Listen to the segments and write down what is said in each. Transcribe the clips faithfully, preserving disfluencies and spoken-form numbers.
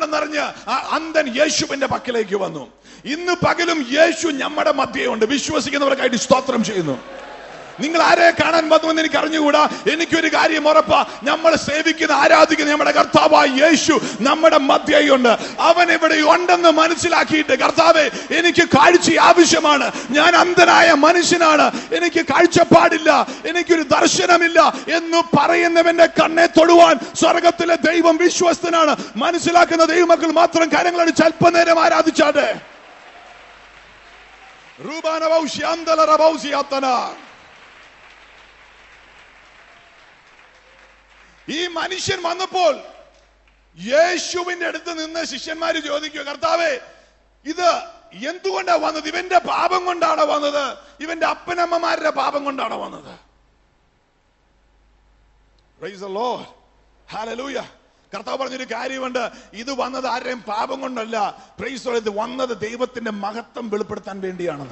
ഉണ്ടെന്നറിഞ്ഞ് ആ അന്ധൻ യേശുവിന്റെ പക്കലേക്ക് വന്നു. ഇന്ന് പകലും യേശു നമ്മുടെ മധ്യയുണ്ട്. വിശ്വസിക്കുന്നവർക്കായിട്ട് സ്തോത്രം ചെയ്യുന്നു. നിങ്ങൾ ആരെ കാണാൻ വന്നുവെന്ന് എനിക്ക് അറിഞ്ഞുകൂടാ. എനിക്കൊരു കാര്യം ഉറപ്പാ, നമ്മൾ സേവിക്കുന്ന ആരാധിക്കുന്ന നമ്മുടെ കർത്താവായ യേശു നമ്മുടെ മധ്യയുണ്ട്. അവൻ ഇവിടെ ഉണ്ടെന്ന് മനസ്സിലാക്കിയിട്ട്, കർത്താവേ എനിക്ക് കാഴ്ച ആവശ്യമാണ്, ഞാൻ അന്ധനായ മനുഷ്യനാണ്, എനിക്ക് കാഴ്ചപ്പാടില്ല, എനിക്കൊരു ദർശനമില്ല എന്ന് പറയുന്നവന്റെ കണ്ണെ തൊടുവാൻ സ്വർഗത്തിലെ ദൈവം വിശ്വസ്തനാണ്. മനസ്സിലാക്കുന്ന ദൈവമക്കൾ മാത്രം കരങ്ങളടിച്ച് അല്പനേരം ആരാധിച്ചാട്ടെ. ഈ മനുഷ്യൻ വന്നപ്പോൾ യേശുവിന്റെ അടുത്ത് നിന്ന് ശിഷ്യന്മാര് ചോദിക്കുക, കർത്താവേ ഇത് എന്തുകൊണ്ടാ വന്നത്? ഇവന്റെ പാപം കൊണ്ടാണോ വന്നത്? ഇവന്റെ അപ്പനമ്മമാരുടെ പാപം കൊണ്ടാണോ വന്നത്? Praise the Lord. Hallelujah. കർത്താവ് പറഞ്ഞൊരു കാര്യമുണ്ട്, ഇത് വന്നത് ആരുടെയും പാപം കൊണ്ടല്ല. Praise the Lord. ഇത് വന്നത് ദൈവത്തിന്റെ മഹത്വം വെളിപ്പെടുത്താൻ വേണ്ടിയാണെന്ന്.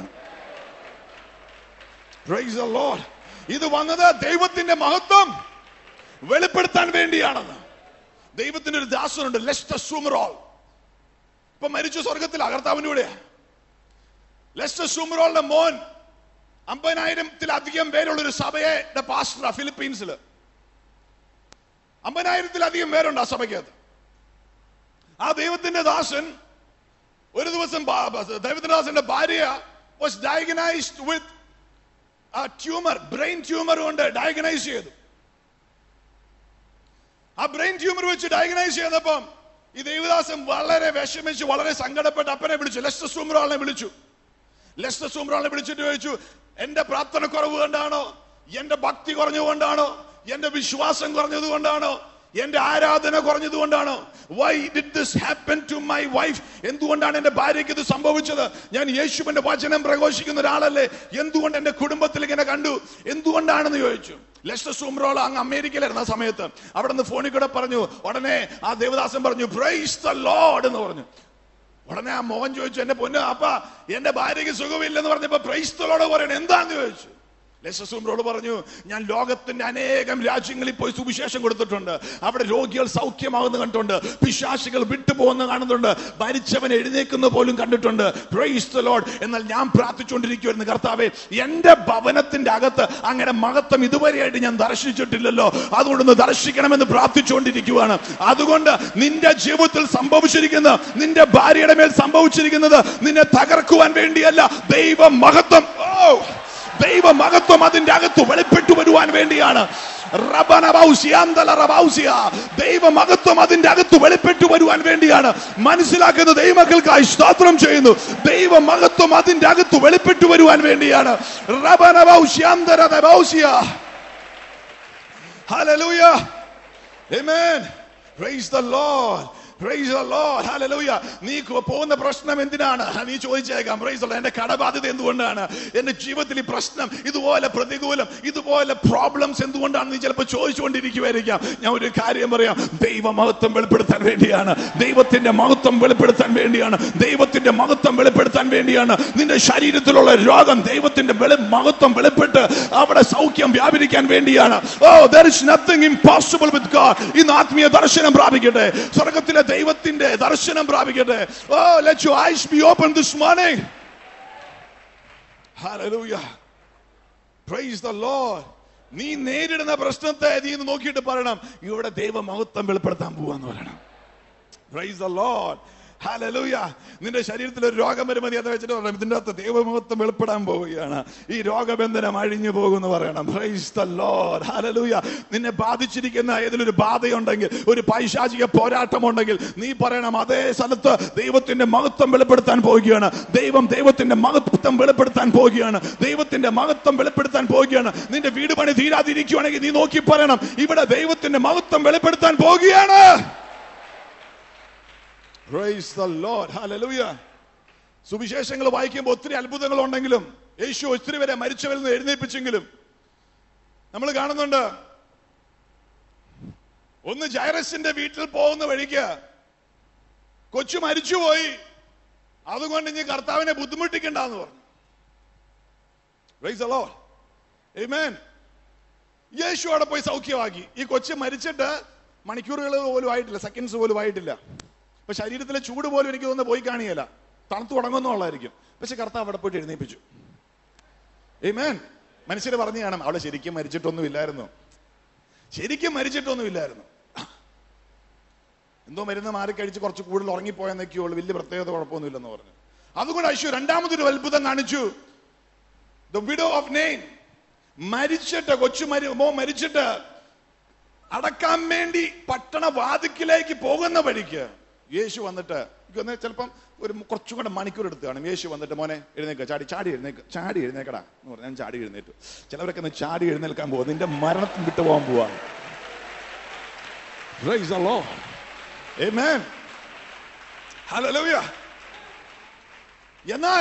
Praise the Lord. ഇത് വന്നത് ദൈവത്തിന്റെ മഹത്വം വെളിപ്പെടുത്താൻ വേണ്ടിയാണെന്ന്. ദൈവത്തിന്റെ ഒരു ദാസനുണ്ട്, ലെസ്റ്റർ സൂമറോൾ. ഇപ്പൊ മരിച്ചു സ്വർഗത്തിലാ, കർത്താവിന്റെ കൂടെ. ലെസ്റ്റർ സൂമറോളിന്റെ മോൻ അമ്പതിനായിരത്തിലധികം പേരുള്ള ഒരു സഭയുടെ പാസ്റ്ററാ ഫിലിപ്പീൻസില്. അമ്പതിനായിരത്തിലധികം പേരുണ്ട് ആ സഭയ്ക്കകത്ത്. ആ ദൈവത്തിന്റെ ദാസൻ ഒരു ദിവസം, ദൈവത്തിന്റെ ദാസന്റെ ഭാര്യ was diagnosed with tumour, brain tumour കൊണ്ട് ഡയഗ്നൈസ് ചെയ്തു. ആ ബ്രെയിൻ ട്യൂമർ വെച്ച് ഡയഗ്നൈസ് ചെയ്തപ്പം ഈ ദൈവദാസൻ വളരെ വിഷമിച്ച് വളരെ സങ്കടപ്പെട്ട് അപ്പനെ വിളിച്ചു, ലെസ്റ്റർ സൂമറോളിനെ വിളിച്ചു. ലെസ്റ്റർ സൂമറോളിനെ വിളിച്ചിട്ട് ചോദിച്ചു, എന്റെ പ്രാർത്ഥന കുറവ് കൊണ്ടാണോ, എന്റെ ഭക്തി കുറഞ്ഞുകൊണ്ടാണോ, എന്റെ വിശ്വാസം കുറഞ്ഞത് കൊണ്ടാണോ, എന്റെ ആരാധന കുറഞ്ഞത് കൊണ്ടാണോ? Why did this happen to my wife? എന്തുകൊണ്ടാണ് എന്റെ ഭാര്യയ്ക്ക് ഇത് സംഭവിച്ചത്? ഞാൻ യേശുവിന്റെ വചനം പ്രഘോഷിക്കുന്ന ഒരാളല്ലേ, എന്തുകൊണ്ട് എന്റെ കുടുംബത്തിൽ ഇങ്ങനെ കണ്ടു, എന്തുകൊണ്ടാണെന്ന് ചോദിച്ചു. ലെസ്റ്റർ സൂമറോൾ അങ്ങ് അമേരിക്കയിലായിരുന്നു ആ സമയത്ത്. അവിടെ നിന്ന് ഫോണിൽ കൂടെ പറഞ്ഞു. ഉടനെ ആ ദേവദാസൻ പറഞ്ഞു, പ്രൈസ് ദി ലോർഡ് എന്ന് പറഞ്ഞു. ഉടനെ ആ മോഹൻ ചോദിച്ചു, എന്റെ പൊന്ന് അപ്പ എന്റെ ഭാര്യയ്ക്ക് സുഖമില്ലെന്ന് പറഞ്ഞപ്പോ പ്രൈസ് ദി ലോർഡ് പറയണം എന്താന്ന് ചോദിച്ചു. ലെസ്റ്റർ സൂമറോൾ പറഞ്ഞു, ഞാൻ ലോകത്തിന്റെ അനേകം രാജ്യങ്ങളിൽ പോയി സുവിശേഷം കൊടുത്തിട്ടുണ്ട്. അവിടെ രോഗികൾ സൗഖ്യമാകുന്ന കണ്ടിട്ടുണ്ട്, പിശാചുകൾ വിട്ടുപോകുന്ന കാണുന്നുണ്ട്, മരിച്ചവൻ എഴുന്നേക്കുന്ന പോലും കണ്ടിട്ടുണ്ട്. Praise the Lord. എന്നാൽ ഞാൻ പ്രാർത്ഥിച്ചുകൊണ്ടിരിക്കുവായിരുന്നു, കർത്താവേ എന്റെ ഭവനത്തിന്റെ അകത്ത് അങ്ങനെ മഹത്വം ഇതുവരെയായിട്ട് ഞാൻ ദർശിച്ചിട്ടില്ലല്ലോ, അതുകൊണ്ടൊന്ന് ദർശിക്കണമെന്ന് പ്രാർത്ഥിച്ചുകൊണ്ടിരിക്കുവാണ്. അതുകൊണ്ട് നിന്റെ ജീവിതത്തിൽ സംഭവിച്ചിരിക്കുന്ന, നിന്റെ ഭാര്യയുടെ മേൽ സംഭവിച്ചിരിക്കുന്നത് നിന്നെ തകർക്കുവാൻ വേണ്ടിയല്ല, ദൈവ മഹത്വം ഓ ദൈവ മഹത്വം അതിന്റെ അകത്ത് വെളിപ്പെട്ടു വരുവാൻ വേണ്ടിയാണ്. ദൈവ മഹത്വം അതിന്റെ അകത്ത് വെളിപ്പെട്ടു വരുവാൻ വേണ്ടിയാണ്. മനസ്സിലാക്കുന്ന ദൈവമക്കൾക്കായി സ്തോത്രം ചെയ്യുന്നു. ദൈവ മഹത്വം അതിന്റെ അകത്ത് വെളിപ്പെട്ടു വരുവാൻ വേണ്ടിയാണ്. Hallelujah. Amen. Praise the Lord. Praise the Lord. Hallelujah. നീ പോകുന്ന പ്രശ്നം എന്തിനാണ്? നീ ചോദിച്ചേക്കാം. Praise the Lord. എന്റെ കടബാധ്യത എന്തുകൊണ്ടാണ്? എന്റെ ജീവിതത്തിൽ ഈ പ്രശ്നം, ഇതുപോലെ പ്രതികൂലം, ഇതുപോലെ പ്രോബ്ലംസ് എന്തുകൊണ്ടാണ് നീ ചിലപ്പോൾ ചോദിച്ചുകൊണ്ടിരിക്കുമായിരിക്കാം. ഞാൻ ഒരു കാര്യം പറയാം, ദൈവ മഹത്വം വെളിപ്പെടുത്താൻ വേണ്ടിയാണ്. ദൈവത്തിന്റെ മഹത്വം വെളിപ്പെടുത്താൻ വേണ്ടിയാണ്. ദൈവത്തിന്റെ മഹത്വം വെളിപ്പെടുത്താൻ വേണ്ടിയാണ്. നിന്റെ ശരീരത്തിലുള്ള രോഗം ദൈവത്തിന്റെ മഹത്വം വെളിപ്പെട്ട് അവിടെ സൗഖ്യം വ്യാപരിക്കാൻ വേണ്ടിയാണ്. Oh, there is nothing impossible with God. ഇന്ന് ആത്മീയ ദർശനം പ്രാപിക്കട്ടെ, സ്വർഗത്തിലെ ദൈവത്തിന്റെ ദർശനം പ്രാപിക്കട്ടെ. Oh, let your eyes be open this morning. Hallelujah. Praise the Lord. നീ നേരിടുന്ന പ്രശ്നത്തെ നീ നോക്കിയിട്ട് പറയണം, ഇവിടെ ദൈവ മഹത്വം വെളിപ്പെടുത്താൻ പോവാന്ന് പറയണം. Praise the Lord. Hallelujah. നിന്റെ ശരീരത്തിൽ ഒരു രോഗം വരുമ്പോൾ നീ അത് വെച്ചിട്ട് പറയണം, ഇതിന്റെ അകത്ത് ദൈവമഹത്വം വെളിപ്പെടാൻ പോവുകയാണ്, ഈ രോഗബന്ധനം അഴിഞ്ഞു പോകുമെന്ന് പറയണം. Praise the Lord. Hallelujah. നിന്നെ ബാധിച്ചിരിക്കുന്ന ഏതൊരു ബാധയുണ്ടെങ്കിൽ, ഒരു പൈശാചിക പോരാട്ടം ഉണ്ടെങ്കിൽ, നീ പറയണം, അതേ സ്ഥലത്ത് ദൈവത്തിന്റെ മഹത്വം വെളിപ്പെടുത്താൻ പോവുകയാണ്. ദൈവം ദൈവത്തിന്റെ മഹത്വം വെളിപ്പെടുത്താൻ പോവുകയാണ്. ദൈവത്തിന്റെ മഹത്വം വെളിപ്പെടുത്താൻ പോവുകയാണ്. നിന്റെ വീട് പണി തീരാതിരിക്കുകയാണെങ്കിൽ നീ നോക്കി പറയണം, ഇവിടെ ദൈവത്തിന്റെ മഹത്വം വെളിപ്പെടുത്താൻ പോവുകയാണ്. Praise the Lord. Hallelujah. സുവിശേഷങ്ങൾ വായിക്കുമ്പോൾ ഒത്തിരി അത്ഭുതങ്ങൾ ഉണ്ടെങ്കിലും, യേശു ഒത്തിരി വരെ മരിച്ചവരിൽ നിന്ന് എഴുന്നേൽപ്പിച്ചെങ്കിലും നമ്മൾ കാണുന്നുണ്ട്, ഒന്ന് ജൈറസിന്റെ വീട്ടിൽ പോകുന്ന വഴിക്ക് കൊച്ചു മരിച്ചുപോയി, അതുകൊണ്ട് ഇനി കർത്താവിനെ ബുദ്ധിമുട്ടിക്കണ്ടെന്ന് പറഞ്ഞു. Praise the Lord. Amen. യേശു അവിടെ പോയി സൗഖ്യമാക്കി. ഈ കൊച്ചു മരിച്ചിട്ട് മണിക്കൂറുകൾ പോലും ആയിട്ടില്ല, സെക്കൻഡ്സ് പോലും ആയിട്ടില്ല. അപ്പൊ ശരീരത്തിലെ ചൂട് പോലും എനിക്ക് തോന്നുന്നു പോയി കാണിയല്ല, തണുത്തു തുടങ്ങുന്നുള്ളായിരിക്കും. പക്ഷെ കർത്താവ് അവിടെ പോയിട്ട് എഴുന്നേൽപ്പിച്ചു. ആമേൻ. മനുഷ്യർ പറഞ്ഞു കാണാം, അവളെ ശരിക്കും മരിച്ചിട്ടൊന്നും ഇല്ലായിരുന്നു, ശരിക്കും മരിച്ചിട്ടൊന്നും ഇല്ലായിരുന്നു, എന്തോ മരുന്ന് മാറി കഴിച്ച് കുറച്ച് കൂടുതൽ ഉറങ്ങിപ്പോയെന്നൊക്കെയേ ഉള്ളൂ, വലിയ പ്രത്യേകത കുഴപ്പമൊന്നുമില്ലെന്ന് പറഞ്ഞു. അതുകൊണ്ട് ഐശ്വര്യ രണ്ടാമതൊരു അത്ഭുതം കാണിച്ചു. ദ വിഡോ ഓഫ് നെയിൻ മരിച്ചിട്ട്, കൊച്ചു മരി മോ മരിച്ചിട്ട് അടക്കാൻ വേണ്ടി പട്ടണ വാതിക്കിലേക്ക് പോകുന്ന വഴിക്ക് യേശു വന്നിട്ട്, ചിലപ്പം ഒരു കുറച്ചും കൂടെ മണിക്കൂർ എടുത്ത് കാണും. യേശു വന്നിട്ട് മോനെ എഴുന്നേക്ക, ചാടി ചാടി എഴുന്നേക്ക് ചാടി എഴുന്നേക്കടാ എന്ന് പറഞ്ഞു. ഞാൻ ചാടി എഴുന്നേറ്റു. ചിലവരൊക്കെ ഒന്ന് ചാടി എഴുന്നേൽക്കാൻ പോകും, നിന്റെ മരണത്തിന് വിട്ടു പോകാൻ പോവാണ്. Praise the Lord. Amen. Hallelujah. എന്നാൽ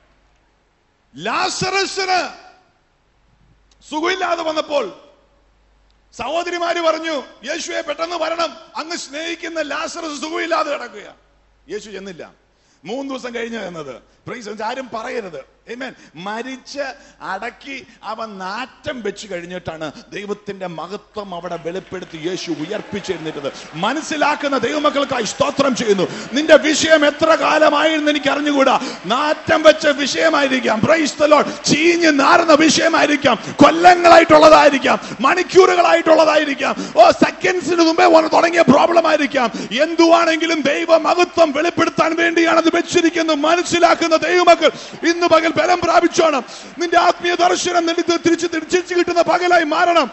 ലാസറസിന് സുഖമില്ലാതെ വന്നപ്പോൾ സഹോദരിമാര് പറഞ്ഞു, യേശുവെ പെട്ടെന്ന് വരണം, അങ്ങ് സ്നേഹിക്കുന്ന ലാസറസ് സുഖമില്ലാതെ കിടക്കുക. യേശു ചെന്നില്ല. മൂന്ന് ദിവസം കഴിഞ്ഞു എന്നത് ആരും പറയരുത്. ആമേൻ. മരിച്ച് അടക്കി അവൻ നാറ്റം വെച്ച് കഴിഞ്ഞിട്ടാണ് ദൈവത്തിന്റെ മഹത്വം അവിടെ വെളിപ്പെടുത്തി യേശു ഉയർപ്പിച്ചെഴുന്നേറ്റത്. മനസ്സിലാക്കുന്ന ദൈവമക്കൾക്കായി സ്തോത്രം ചെയ്യുന്നു. നിന്റെ വിഷയം എത്ര കാലമായിരുന്നു എനിക്ക് അറിഞ്ഞുകൂടാ. നാറ്റം വെച്ച വിഷയമായിരിക്കാം, പ്രൈസ് ദി ലോർഡ്. ചീഞ്ഞ് നാറുന്ന വിഷയമായിരിക്കാം, കൊല്ലങ്ങളായിട്ടുള്ളതായിരിക്കാം, മണിക്കൂറുകളായിട്ടുള്ളതായിരിക്കാം, ഓ സെക്കൻഡ്സിന് മുമ്പേ തുടങ്ങിയ പ്രോബ്ലം ആയിരിക്കാം. എന്തുവാണെങ്കിലും ദൈവ മഹത്വം വെളിപ്പെടുത്താൻ വേണ്ടിയാണ് അത് വെച്ചിരിക്കുന്നത്. മനസ്സിലാക്കുന്ന ദൈവമക്കൾ ഇന്ന് പകൽ ബലം പ്രാപിച്ചോണം. നിന്റെ ആത്മീയ ദർശനം തിരിച്ച് തിരിച്ചു കിട്ടുന്ന പകലായി മാറണം.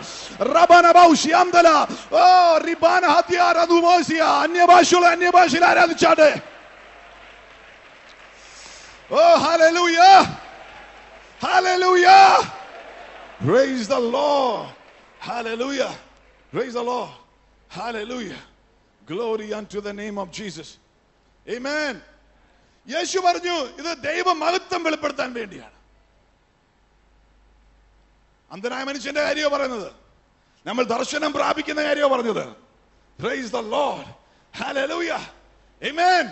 അന്യഭാഷയുള്ള അന്യഭാഷയിൽ ആരാധിച്ചാട്ടെ. ഓ ഹല്ലേലൂയ, ഹല്ലേലൂയ, പ്രൈസ് ദി ലോർഡ്, ഹല്ലേലൂയ, പ്രൈസ് ദി ലോർഡ്, ഹല്ലേലൂയ, glory unto the name of Jesus. Amen. യേശു പറഞ്ഞു ഇത് ദൈവ മഹത്വം വെളിപ്പെടുത്താൻ വേണ്ടിയാണ്. അന്ധനായ മനുഷ്യന്റെ കാര്യമോ പറയുന്നത്, നമ്മൾ ദർശനം പ്രാപിക്കുന്ന കാര്യമോ പറഞ്ഞത്. പ്രൈസ് ദി ലോർഡ്, ഹല്ലേലൂയ, ആമേൻ.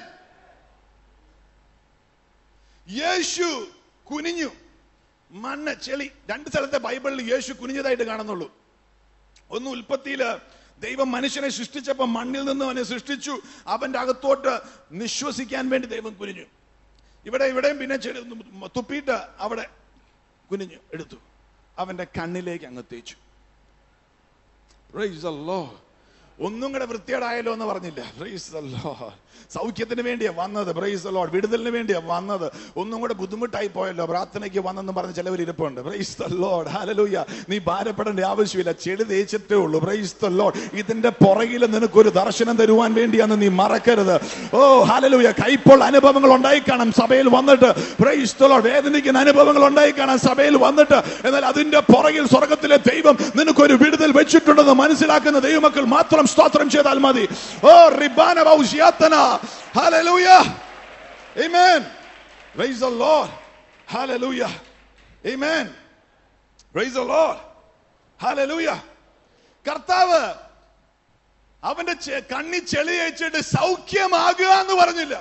യേശു കുനിഞ്ഞു. മണ്ണ്, ചെളി, രണ്ട് സ്ഥലത്തെ ബൈബിളിൽ യേശു കുനിഞ്ഞതായിട്ട് കാണുന്നുള്ളൂ. ഒന്ന് ഉൽപ്പത്തിയില് ദൈവം മനുഷ്യനെ സൃഷ്ടിച്ചപ്പോൾ മണ്ണിൽ നിന്ന് അവനെ സൃഷ്ടിച്ചു, അവന്റെ അകത്തോട്ട് നിശ്വസിക്കാൻ വേണ്ടി ദൈവം കുനിഞ്ഞു. ഇവിടെ ഇവിടെയും പിന്നെ തുപ്പിയിട്ട് അവിടെ കുനിഞ്ഞു എടുത്തു, അവന്റെ കണ്ണിലേക്ക് അങ്ങ് തേച്ചു. Praise the Lord. ഒന്നും കൂടെ വൃത്തികേടായല്ലോ എന്ന് പറഞ്ഞില്ല. Price the Lord. സൗഖ്യത്തിന് വേണ്ടിയാ വന്നത്, പ്രൈസ് ദി ലോർഡ്. വിടുതലിന് വേണ്ടിയാ വന്നത്. ഒന്നും കൂടെ ബുദ്ധിമുട്ടായി പോയല്ലോ, പ്രാർത്ഥനയ്ക്ക് വന്നെന്ന് പറഞ്ഞ് ചിലവർ ഇരിപ്പുണ്ട്. പ്രൈസ് ദി ലോർഡ്, ഹല്ലേലൂയ. നീ ഭാരപ്പെടേണ്ട ആവശ്യമില്ല, ചെളി തേച്ചിട്ടേ ഉള്ളൂ. Praise the Lord. ഇതിന്റെ പുറകിൽ നിനക്കൊരു ദർശനം തരുവാൻ വേണ്ടിയാന്ന് നീ മറക്കരുത്. ഓ ഹല്ലേലൂയ. കൈപ്പോൾ അനുഭവങ്ങൾ ഉണ്ടായി കാണാം സഭയിൽ വന്നിട്ട്, പ്രൈസ് ദി ലോർഡ്. വേദനിക്കുന്ന അനുഭവങ്ങൾ ഉണ്ടായി കാണാം സഭയിൽ വന്നിട്ട്. എന്നാൽ അതിന്റെ പുറകിൽ സ്വർഗത്തിലെ ദൈവം നിനക്കൊരു വിടുതൽ വെച്ചിട്ടുണ്ടെന്ന് മനസ്സിലാക്കുന്ന ദൈവമക്കൾ മാത്രം സ്തോത്രം ചെയ്താൽ മതി. ഓ റിബാന വൗസിയാതന, ഹല്ലേലൂയ, ആമേൻ. പ്രൈസ് ദി ലോർഡ്, ഹല്ലേലൂയ, ആമേൻ. പ്രൈസ് ദി ലോർഡ്, ഹല്ലേലൂയ. കർത്താവ് അവന്റെ കണ്ണി ചെളി അയച്ചിട്ട് സൗഖ്യമാകുക എന്ന് പറഞ്ഞില്ല.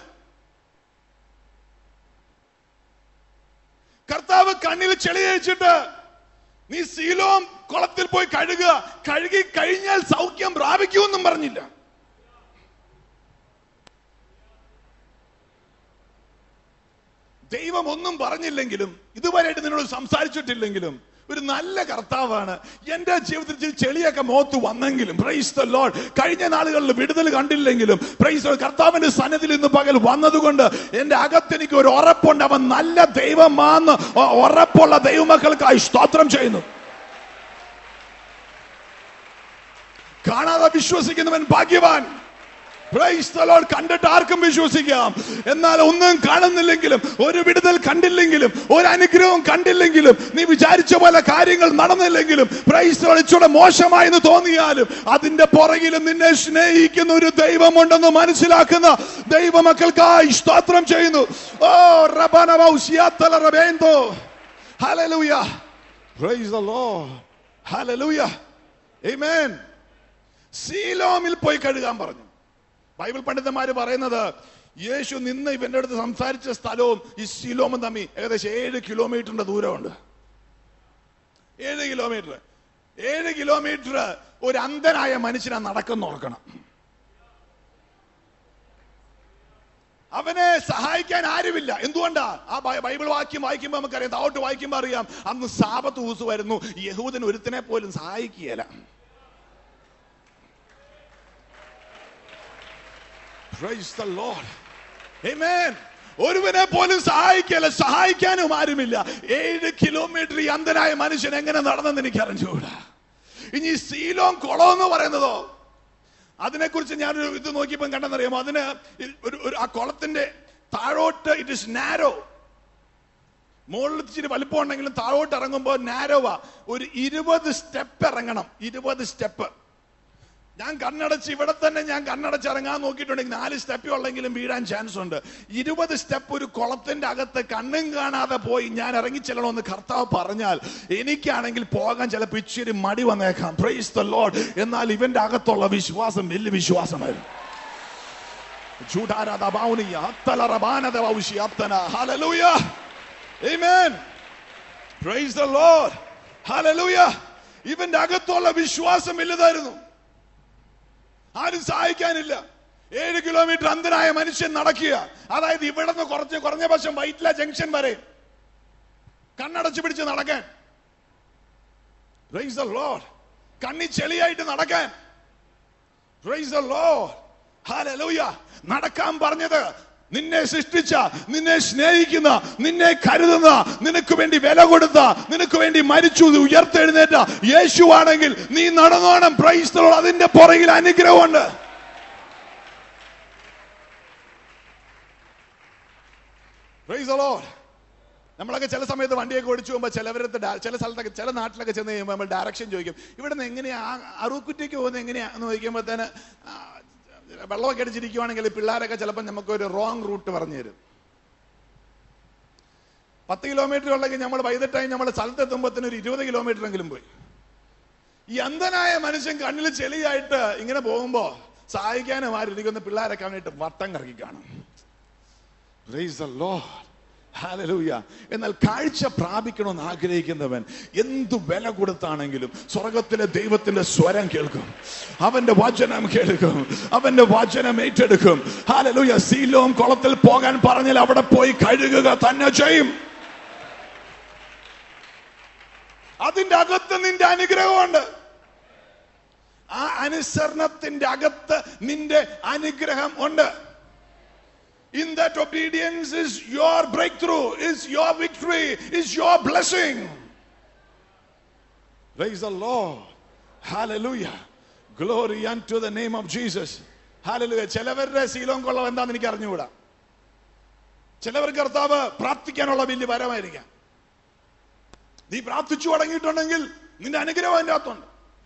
കർത്താവ് കണ്ണിൽ ചെളി അയച്ചിട്ട് നീ സീലോം കുളത്തിൽ പോയി കഴുകുക, കഴുകി കഴിഞ്ഞാൽ സൗഖ്യം പ്രാപിക്കുമെന്നും പറഞ്ഞില്ല. ദൈവം ഒന്നും പറഞ്ഞില്ലെങ്കിലും, ഇതുവരെയായിട്ട് നിന്നോട് സംസാരിച്ചിട്ടില്ലെങ്കിലും, ഒരു നല്ല കർത്താവാണ്. എന്റെ ജീവിതത്തിൽ ചെളിയൊക്കെ മുഖത്ത് വന്നെങ്കിലും, പ്രൈസ് ദി ലോർഡ്, കഴിഞ്ഞ നാളുകളിൽ വിടുതൽ കണ്ടില്ലെങ്കിലും, പ്രൈസ് ദി ലോർഡ്, കർത്താവിന്റെ സന്നിധിയിൽ ഇന്ന് പകൽ വന്നതുകൊണ്ട് എന്റെ അകത്ത് എനിക്ക് ഒരു ഉറപ്പുണ്ട്, അവൻ നല്ല ദൈവമാണെന്ന് ഉറപ്പുള്ള ദൈവമക്കൾക്കായി സ്തോത്രം ചെയ്യുന്നു. കാണാതെ വിശ്വസിക്കുന്നവൻ ഭാഗ്യവാൻ. Praise the Lord. കണ്ടിട്ട് ആർക്കും വിശ്വസിക്കാം. എന്നാൽ ഒന്നും കാണുന്നില്ലെങ്കിലും, ഒരു വിടുതൽ കണ്ടില്ലെങ്കിലും, ഒരു അനുഗ്രഹം കണ്ടില്ലെങ്കിലും, നീ വിചാരിച്ച പോലെ കാര്യങ്ങൾ നടന്നില്ലെങ്കിലും, പ്രൈസ് ദി ലോർഡ്, ഇച്ചിരി മോശമായെന്ന് തോന്നിയാലും അതിന്റെ പുറകിലും നിന്നെ സ്നേഹിക്കുന്ന ഒരു ദൈവമുണ്ടെന്ന് മനസ്സിലാക്കുന്ന ദൈവമക്കൾക്കായി സ്തോത്രം ചെയ്യുന്നു. ഓ റബന വൗസിയാതല റബേന്തോ, ഹല്ലേലൂയ, പ്രൈസ് ദി ലോർഡ്, ഹല്ലേലൂയ, ആമേൻ. സീലോമിൽ പോയി കഴുകാൻ പറഞ്ഞു. ബൈബിൾ പണ്ഡിതന്മാര് പറയുന്നത് യേശു നിന്ന് ഇവന്റെ അടുത്ത് സംസാരിച്ച സ്ഥലവും ഈ സീലോമും തമ്മിൽ ഏകദേശം ഏഴ് കിലോമീറ്ററിന്റെ ദൂരമുണ്ട്. ഏഴ് കിലോമീറ്റർ ഏഴ് കിലോമീറ്റർ ഒരു അന്ധനായ മനുഷ്യനാ നടക്കുന്ന ഓർക്കണം. അവനെ സഹായിക്കാൻ ആരുമില്ല. എന്തുകൊണ്ടാ? ആ ബൈബിൾ വാക്യം വായിക്കുമ്പോൾ നമുക്കറിയാം, താഴോട്ട് വായിക്കുമ്പോൾ അറിയാം, അന്ന് സാബത്ത് ദിവസം വരുന്നു, യഹൂദൻ ഒരുത്തനെ പോലും സഹായിക്കുകയില്ല. Praise the Lord. Amen. ഒരുവനെ പോലും സഹായിക്കല്ല, സഹായിക്കാനും ആരുമില്ല. ഏഴ് കിലോമീറ്റർ ഈ അന്ധനായ മനുഷ്യൻ എങ്ങനെ നടന്നെന്ന് എനിക്ക് അറിഞ്ഞുകൂടാ. ഇനി സീലോം കുളം എന്ന് പറയുന്നതോ, അതിനെക്കുറിച്ച് ഞാനൊരു ഇത് നോക്കിയപ്പോൾ കണ്ടെന്നറിയാമോ, അതിന് ഒരു ആ കുളത്തിന്റെ താഴോട്ട് ഇറ്റ് ഇസ് നാരോ. മുകളിൽ ഇച്ചിരി വലിപ്പം ഉണ്ടെങ്കിലും താഴോട്ട് ഇറങ്ങുമ്പോൾ നാരോവാ. ഒരു ഇരുപത് സ്റ്റെപ്പ് ഇറങ്ങണം, ഇരുപത് സ്റ്റെപ്പ്. ഞാൻ കണ്ണടച്ച് ഇവിടെ തന്നെ ഞാൻ കണ്ണടച്ച് ഇറങ്ങാൻ നോക്കിയിട്ടുണ്ടെങ്കിൽ നാല് സ്റ്റെപ്പ് ഉള്ളെങ്കിലും വീഴാൻ ചാൻസ് ഉണ്ട്. ഇരുപത് സ്റ്റെപ്പ് ഒരു കുളത്തിന്റെ അകത്ത് കണ്ണും കാണാതെ പോയി ഞാൻ ഇറങ്ങിച്ചെല്ലണമെന്ന് കർത്താവ് പറഞ്ഞാൽ എനിക്കാണെങ്കിൽ പോകാൻ ചിലപ്പോൾ ഇച്ചിരി മടി വന്നേക്കാം. Praise the Lord. എന്നാൽ ഇവന്റെ അകത്തുള്ള വിശ്വാസം വലിയ വിശ്വാസമായിരുന്നു. Hallelujah. Amen. Praise the Lord. Hallelujah. ഇവന്റെ അകത്തുള്ള വിശ്വാസം വലുതായിരുന്നു. ആരും സഹായിക്കാനില്ല. ഏഴ് കിലോമീറ്റർ അന്ധനായ മനുഷ്യൻ നടക്കുക. അതായത് ഇവിടെ നിന്ന് കുറച്ച് കുറഞ്ഞ പക്ഷം വൈറ്റ്ല ജംഗ്ഷൻ വരെ കണ്ണടച്ചു പിടിച്ച് നടക്കാൻ. Praise the Lord. കണ്ണി ചെളിയായിട്ട് നടക്കാൻ. Praise the Lord. Hallelujah. നടക്കാൻ പറഞ്ഞത് നിന്നെ സൃഷ്ടിച്ച, നിന്നെ സ്നേഹിക്കുന്ന, നിന്നെ കരുതുന്ന, നിനക്ക് വേണ്ടി വില കൊടുത്ത, നിനക്ക് വേണ്ടി മരിച്ചു ഉയർത്തെഴുന്നേറ്റ യേശുവാണെങ്കിൽ നീ നടന്നോണം. Price the Lord. അതിന്റെ പുറകിൽ അനുഗ്രഹമുണ്ട്. Price the Lord. നമ്മളൊക്കെ ചില സമയത്ത് വണ്ടിയൊക്കെ ഓടിച്ചു പോകുമ്പോൾ ചിലവരത്തെ ചില സ്ഥലത്തൊക്കെ ചില നാട്ടിലൊക്കെ ചെന്ന് കഴിയുമ്പോൾ നമ്മൾ ഡയറക്ഷൻ ചോദിക്കും, ഇവിടെ നിന്ന് എങ്ങനെയാ അറുക്കുറ്റിക്ക് പോകുന്നത് എങ്ങനെയാന്ന് ചോദിക്കുമ്പോൾ തന്നെ വെള്ളമൊക്കെ അടിച്ചിരിക്കുവാണെങ്കിൽ പിള്ളേരൊക്കെ ചിലപ്പോൾ നമുക്കൊരു റോങ് റൂട്ട് പറഞ്ഞു തരും. പത്ത് കിലോമീറ്റർ ഉള്ളെങ്കിൽ നമ്മൾ വൈകിട്ടായി നമ്മൾ സ്ഥലത്തെത്തുമ്പോഴത്തേന് ഒരു ഇരുപത് കിലോമീറ്റർ എങ്കിലും പോയി. ഈ അന്ധനായ മനുഷ്യൻ കണ്ണിൽ ചെളിയായിട്ട് ഇങ്ങനെ പോകുമ്പോ സഹായിക്കാനും ആരിരിക്കുന്ന പിള്ളേരൊക്കെ അവനായിട്ട് വട്ടം കറക്കി കാണും. Praise the Lord. Hallelujah. എന്നാൽ കാഴ്ച പ്രാപിക്കണമെന്ന് ആഗ്രഹിക്കുന്നവൻ എന്തു വില കൊടുത്താണെങ്കിലും സ്വർഗത്തിലെ ദൈവത്തിന്റെ സ്വരം കേൾക്കും, അവന്റെ വചനം കേൾക്കും, അവന്റെ വചനം ഏറ്റെടുക്കും. Hallelujah. സീലോം കുളത്തിൽ പോകാൻ പറഞ്ഞാൽ അവിടെ പോയി കഴുകുക തന്നെ ചെയ്യും. അതിന്റെ അകത്ത് നിന്റെ അനുഗ്രഹമുണ്ട്. ആ അനുസരണത്തിന്റെ അകത്ത് നിന്റെ അനുഗ്രഹം ഉണ്ട്. In that obedience is your breakthrough, is your victory, is your blessing. Praise the Lord. Hallelujah. Glory unto the name of Jesus. Hallelujah. ചിലവരുടെ ശീലം കൊള്ളം എന്താണെന്ന് എനിക്ക് അറിഞ്ഞുകൂടാ. ചിലവർക്ക് കർത്താവ് പ്രാർത്ഥിക്കാനുള്ള വലിയ വരമായിരിക്കാം. നീ പ്രാർത്ഥിച്ചു തുടങ്ങിയിട്ടുണ്ടെങ്കിൽ നിന്റെ അനുഗ്രഹം അതിൻ്റെ അകത്തുണ്ട്.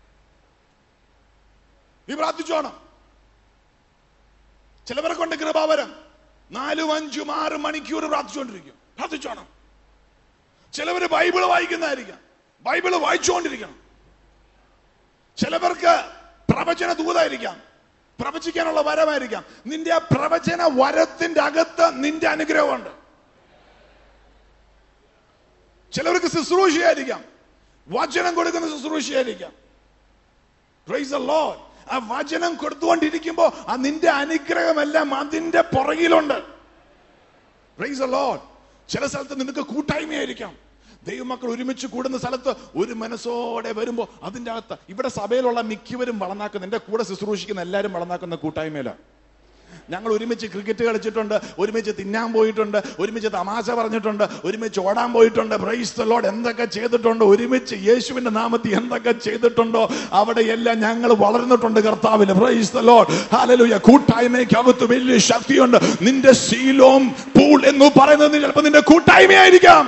നീ പ്രാർത്ഥിച്ചോണം. ചിലവർക്കുണ്ട് കൃപാവരം. നാലും അഞ്ചും ആറ് മണിക്കൂർ പ്രാർത്ഥിച്ചുകൊണ്ടിരിക്കും. പ്രാർത്ഥിച്ചോണം. ചിലവര് ബൈബിള് വായിക്കുന്നതായിരിക്കാം, ബൈബിള് വായിച്ചുകൊണ്ടിരിക്കണം. ചിലവർക്ക് പ്രവചന ദൂതായിരിക്കാം, പ്രവചിക്കാനുള്ള വരമായിരിക്കാം. നിന്റെ ആ പ്രവചന വരത്തിന്റെ അകത്ത് നിന്റെ അനുഗ്രഹമുണ്ട്. ചിലവർക്ക് ശുശ്രൂഷയായിരിക്കാം, വചനം കൊടുക്കുന്ന ശുശ്രൂഷയായിരിക്കാം. Praise the Lord. ആ വചനം കൊടുത്തുകൊണ്ടിരിക്കുമ്പോ ആ നിന്റെ അനുഗ്രഹമെല്ലാം അതിന്റെ പുറകിലുണ്ട്. Praise the Lord. ചില സ്ഥലത്ത് നിനക്ക് കൂട്ടായ്മയായിരിക്കാം. ദൈവമക്കൾ ഒരുമിച്ച് കൂടുന്ന സ്ഥലത്ത് ഒരു മനസ്സോടെ വരുമ്പോ അതിന്റെ അകത്ത് ഇവിടെ സഭയിലുള്ള മിക്കവരും വളർന്നാക്കുന്ന, എന്റെ കൂടെ ശുശ്രൂഷിക്കുന്ന എല്ലാവരും വളർന്നാക്കുന്ന കൂട്ടായ്മയിലാണ്. ഞങ്ങൾ ഒരുമിച്ച് ക്രിക്കറ്റ് കളിച്ചിട്ടുണ്ട്, ഒരുമിച്ച് തിന്നാൻ പോയിട്ടുണ്ട്, ഒരുമിച്ച് തമാശ പറഞ്ഞിട്ടുണ്ട്, ഒരുമിച്ച് ഓടാൻ പോയിട്ടുണ്ട്. Praise the Lord. എന്തൊക്കെ ചെയ്തിട്ടുണ്ടോ, ഒരുമിച്ച് യേശുവിന്റെ നാമത്തിൽ എന്തൊക്കെ ചെയ്തിട്ടുണ്ടോ അവിടെയെല്ലാം ഞങ്ങൾ വളർന്നിട്ടുണ്ട് കർത്താവിൽ. Praise the Lord. ഹല്ലേലൂയ. കൂട്ടായ്മയ്ക്കകത്ത് വലിയ ശക്തിയുണ്ട്. നിന്റെ സീലോം പൂൾ എന്ന് പറയുന്നത് ചിലപ്പോൾ നിന്റെ കൂട്ടായ്മയായിരിക്കാം.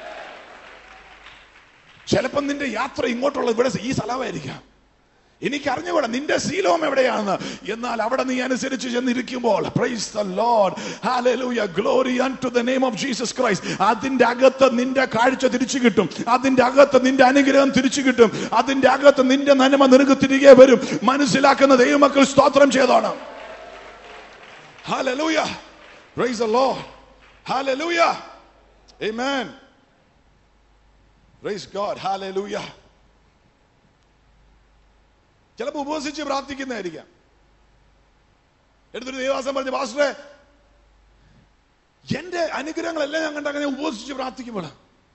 ചിലപ്പോൾ നിന്റെ യാത്ര ഇങ്ങോട്ടുള്ള ഇവിടെ ഈ സ്ഥലമായിരിക്കാം. എനിക്ക് അറിഞ്ഞുകൂടാ നിന്റെ ശീലം എവിടെയാണെന്ന്. എന്നാൽ അവിടെ നീ അനുസരിച്ച് ചെന്നിരിക്കുമ്പോൾ പ്രൈസ് ദി ലോർഡ്. ഹല്ലേലൂയ. Glory unto the name of Jesus Christ. അതിന്റെ അകത്ത് നിന്റെ കാഴ്ച തിരിച്ചു കിട്ടും. അതിന്റെ അകത്ത് നിന്റെ അനുഗ്രഹം തിരിച്ചു കിട്ടും. അതിന്റെ അകത്ത് നിന്റെ നന്മ നിനക്ക് തിരികെ വരും. മനസ്സിലാക്കുന്ന ദൈവമക്കൾ സ്തോത്രം ചെയ്തോണം. ഹല്ലേലൂയ. Praise the Lord. ഹല്ലേലൂയ. ആമേൻ. Praise God. ഹല്ലേലൂയ. ചിലപ്പോൾ ഉപവസിച്ച് പ്രാർത്ഥിക്കുന്നതായിരിക്കാം. എടുത്തൊരു ദേവാസം പറഞ്ഞു, പാസ്റ്ററെ എന്റെ അനുഗ്രഹങ്ങളെല്ലാം ഞാൻ കണ്ടങ്ങനെ ഉപവസിച്ച് പ്രാർത്ഥിക്കുമ്പോൾ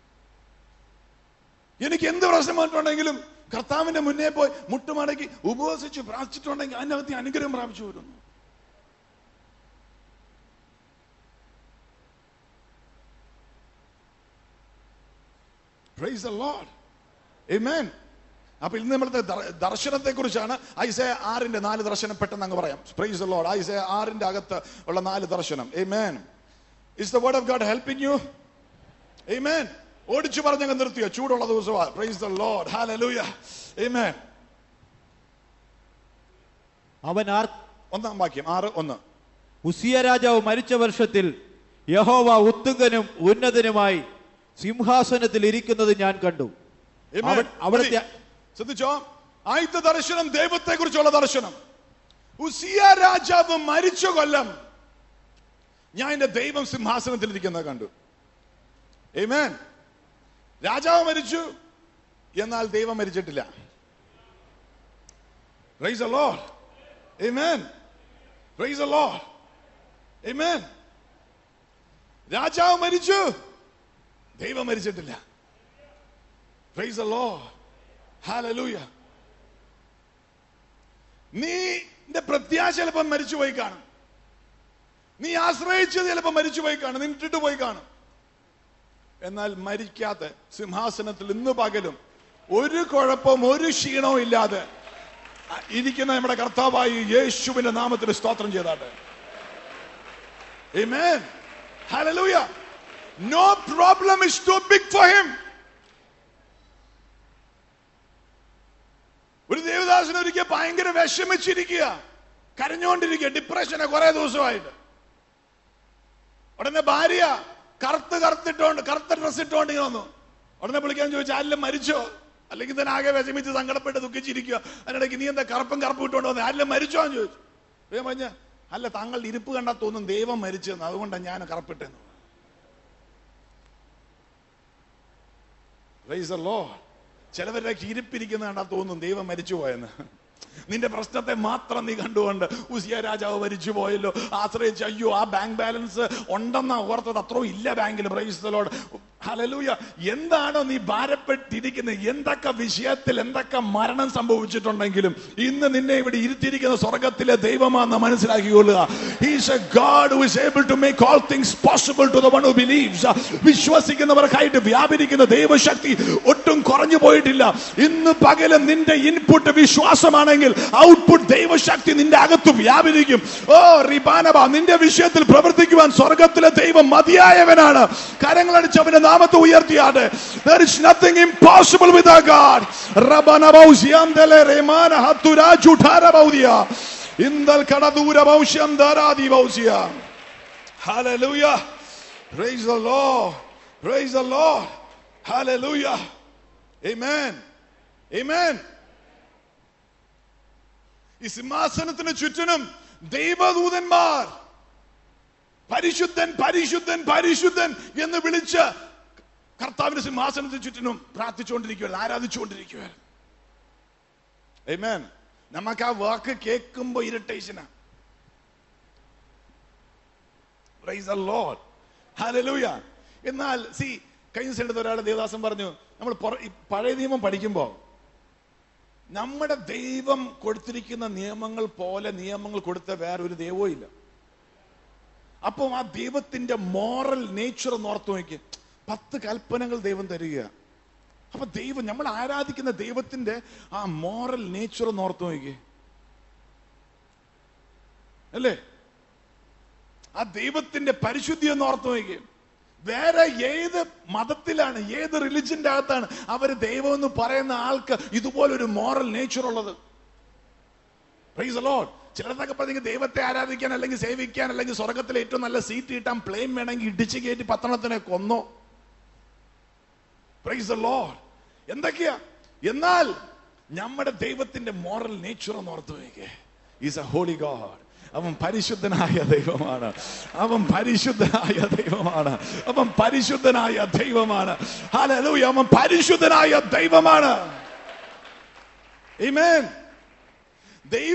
എനിക്ക് എന്ത് പ്രശ്നം വന്നിട്ടുണ്ടെങ്കിലും കർത്താവിന്റെ മുന്നേ പോയി മുട്ടുമടക്കി ഉപവസിച്ച് പ്രാർത്ഥിച്ചിട്ടുണ്ടെങ്കിൽ അതിനകത്ത് അനുഗ്രഹം പ്രാപിച്ചു വരുന്നു. Praise the Lord. Amen. അപ്പൊ ഇന്ന് നമ്മളത്തെ ദർശനത്തെ കുറിച്ചാണ്. ഐസയ ആറിന്റെ നാല് ദർശനം പെട്ടെന്ന് അങ്ങ് പറയാം. Praise the Lord. ഐസയ ആറിന്റെ അകത്ത് ഉള്ള നാല് ദർശനം. Amen. Is the word of God helping you? Amen. ഓടിച്ചു പറഞ്ഞങ്ങ് നിർത്തിയോ? ചൂടുള്ള ദിവസമാണ്. Praise the Lord. Hallelujah. Amen. അവൻ ആർ ഒന്നാം വാക്യം ആറ് ഒന്ന്. ഉസിയ രാജാവ് മരിച്ച വർഷത്തിൽ യഹോവ ഉത്തുംഗനും ഉന്നതനുമായി സിംഹാസനത്തിൽ ഇരിക്കുന്നത് ഞാൻ കണ്ടു. അവിടുത്തെ ശ്രദ്ധിച്ചോ, ആദ്യത്തെ ദർശനം ദൈവത്തെ കുറിച്ചുള്ള ദർശനം. ഉസിയ രാജാവ് മരിച്ച കൊല്ലം ഞാൻ എന്റെ ദൈവം സിംഹാസനത്തിൽ ഇരിക്കുന്നത് കണ്ടു. ആമേൻ. രാജാവ് മരിച്ചു, എന്നാൽ ദൈവം മരിച്ചിട്ടില്ല. Praise the Lord. Amen. Praise the Lord. Amen. രാജാവ് മരിച്ചു, ദൈവം മരിച്ചിട്ടില്ല. Praise the Lord. Hallelujah. നീ നിന്റെ പ്രത്യാശ ചിലപ്പോൾ മരിച്ചുപോയി കാണും. നീ ആശ്രയിച്ചത് ചിലപ്പോൾ മരിച്ചുപോയി കാണും, നിന്നിട്ട് പോയി കാണും. എന്നാൽ മരിക്കാത്ത സിംഹാസനത്തിൽ ഇന്ന് പകലും ഒരു കുഴപ്പവും ഒരു ക്ഷീണവും ഇല്ലാതെ ഇരിക്കുന്ന നമ്മുടെ കർത്താവായ യേശുവിന്റെ നാമത്തിൽ സ്തോത്രം ചെയ്താട്ടെ. Amen. Hallelujah. No problem is too big for him. ഒരു ദേവദാസന് ഒരിക്കൽ ഭയങ്കര വിഷമിച്ചിരിക്കുക, കരഞ്ഞുകൊണ്ടിരിക്കുക, ഡിപ്രഷനെ കുറെ ദിവസമായിട്ട്. ഉടനെ ഭാര്യ കറുത്ത് കറുത്തിട്ടോണ്ട് കറുത്ത ഡ്രസ് ഇട്ടോണ്ട് ഇങ്ങനെ വന്നു. ഉടനെ വിളിക്കാൻ ചോദിച്ചു, ആരെല്ലാം മരിച്ചോ? അല്ലെങ്കിൽ തന്നെ ആകെ വിഷമിച്ച് സങ്കടപ്പെട്ട് ദുഃഖിച്ചിരിക്കുക. അതിനിടയ്ക്ക് നീ എന്താ കറുപ്പും കറുപ്പ് ഇട്ടോണ്ട് വന്നത്, ആരെല്ലാം മരിച്ചോ എന്ന് ചോദിച്ചു. ഞാൻ പറഞ്ഞ, അല്ല, താങ്കളുടെ ഇരിപ്പ് കണ്ടാൽ തോന്നും ദൈവം മരിച്ചെന്ന്, അതുകൊണ്ടാണ് ഞാൻ കറുപ്പിട്ടെന്ന്. Praise the Lord. ചിലവരുടെ ഇരിപ്പിരിക്കുന്ന കണ്ടാൽ തോന്നും ദൈവം മരിച്ചു പോയെന്ന്. നിന്റെ പ്രശ്നത്തെ മാത്രം നീ കണ്ടുകൊണ്ട് ഉസിയ രാജാവ് മരിച്ചു പോയല്ലോ ആശ്രയിച്ച്, അയ്യോ ആ ബാങ്ക് ബാലൻസ് ഉണ്ടെന്നാ ഓർത്തത്, അത്രോ ഇല്ല ബാങ്കിൽ. Praise the Lord. ഹല്ലേലൂയ. എന്താണോ നീ ഭാരപ്പെട്ടിരിക്കുന്നത്, എന്തൊക്കെ വിഷയത്തിൽ എന്തൊക്കെ മരണം സംഭവിച്ചിട്ടുണ്ടെങ്കിലും ഇന്ന് നിന്നെ ഇവിടെ ഇരുത്തിയിരിക്കുന്ന സ്വർഗത്തിലെ ദൈവമാണെന്ന് മനസ്സിലാക്കിക്കൊള്ളുക. He is a God who is able to make all things possible to the one who believes. വിശ്വസിക്കുന്നവർക്കായിട്ട് വ്യാപരിക്കുന്ന ദൈവശക്തി ഒട്ടും കുറഞ്ഞു പോയിട്ടില്ല. ഇന്ന് പകലും നിന്റെ ഇൻപുട്ട് വിശ്വാസമാണെങ്കിൽ ഔട്ട്പുട്ട് ദൈവശക്തി നിന്റെ അകത്ത് വ്യാപരിക്കും. ഓ റിബാനബ, നിന്റെ വിഷയത്തിൽ പ്രവർത്തിക്കുവാൻ സ്വർഗത്തിലെ ദൈവം മതിയായവനാണ്. കരങ്ങളടിച്ച് അവന്റെ നാമത്തെ ഉയർത്തിയാട്ടെ. There is nothing impossible with our God. റബനബൗസിയം ദലെ റഹ്മാന ഹത്തുരാജു ഠാരബൗദിയ ഇൻദൽ കടദൂര ബൗഷ്യം ദാരാദി ബൗസിയ. Hallelujah. Praise the Lord. Praise the Lord. Hallelujah. Amen. Amen. ഈ സിംഹാസനത്തിന് ചുറ്റിനും ദൈവദൂതന്മാർ പരിശുദ്ധൻ പരിശുദ്ധൻ പരിശുദ്ധൻ എന്ന് വിളിച്ച് കർത്താവിന്റെ സിംഹാസനത്തിന് ചുറ്റിനും പ്രാർത്ഥിച്ചുകൊണ്ടിരിക്കുകയായിരുന്നു, ആരാധിച്ചുകൊണ്ടിരിക്കുകയായിരുന്നു. ആമേൻ. നമുക്ക് ആ വാക്ക് കേൾക്കുമ്പോ ഇറിറ്റേഷനാ. Praise the Lord. ഹല്ലേലൂയ. എന്നാൽ സി കഴിഞ്ഞ ദിവസം ഒരാളുടെ ദേവദാസൻ പറഞ്ഞു, നമ്മൾ പഴയ നിയമം പഠിക്കുമ്പോ നമ്മുടെ ദൈവം കൊടുത്തിരിക്കുന്ന നിയമങ്ങൾ പോലെ നിയമങ്ങൾ കൊടുത്ത വേറൊരു ദൈവവും ഇല്ല. അപ്പൊ ആ ദൈവത്തിന്റെ മോറൽ നേച്ചർ എന്ന് ഓർത്ത് നോക്കി, പത്ത് കൽപ്പനകൾ ദൈവം തരിക. അപ്പൊ ദൈവം, നമ്മൾ ആരാധിക്കുന്ന ദൈവത്തിന്റെ ആ മോറൽ നേച്ചർ എന്ന് ഓർത്ത് നോക്കി അല്ലേ, ആ ദൈവത്തിന്റെ പരിശുദ്ധി എന്ന് ഓർത്ത് നോക്കി. വേറെ ഏത് മതത്തിലാണ്, ഏത് റിലിജന്റെ അകത്താണ് അവര് ദൈവം എന്ന് പറയുന്ന ആൾക്ക് ഇതുപോലൊരു മോറൽ നേച്ചർ ഉള്ളത്? Praise the Lord. ചിലർക്കൊക്കെ പറഞ്ഞെങ്കിൽ ദൈവത്തെ ആരാധിക്കാൻ അല്ലെങ്കിൽ സേവിക്കാൻ അല്ലെങ്കിൽ സ്വർഗത്തിലെ ഏറ്റവും നല്ല സീറ്റ് കിട്ടാൻ പ്ലെയിൻ വേണമെങ്കിൽ ഇടിച്ചു കയറ്റി പത്തണത്തിനെ കൊന്നോ. Praise the Lord. എന്തൊക്കെയാ? എന്നാൽ നമ്മുടെ ദൈവത്തിന്റെ മോറൽ നേച്ചർ എന്ന് ഓർത്തു വയ്ക്കേ. Is a holy God. അവൻ പരിശുദ്ധനായ ദൈവമാണ്. അവൻ പരിശുദ്ധനായ ദൈവമാണ്. അവൻ പരിശുദ്ധനായ ദൈവമാണ്. ഹല്ലേലൂയ. അവൻ പരിശുദ്ധനായ ദൈവമാണ്. ആമേൻ.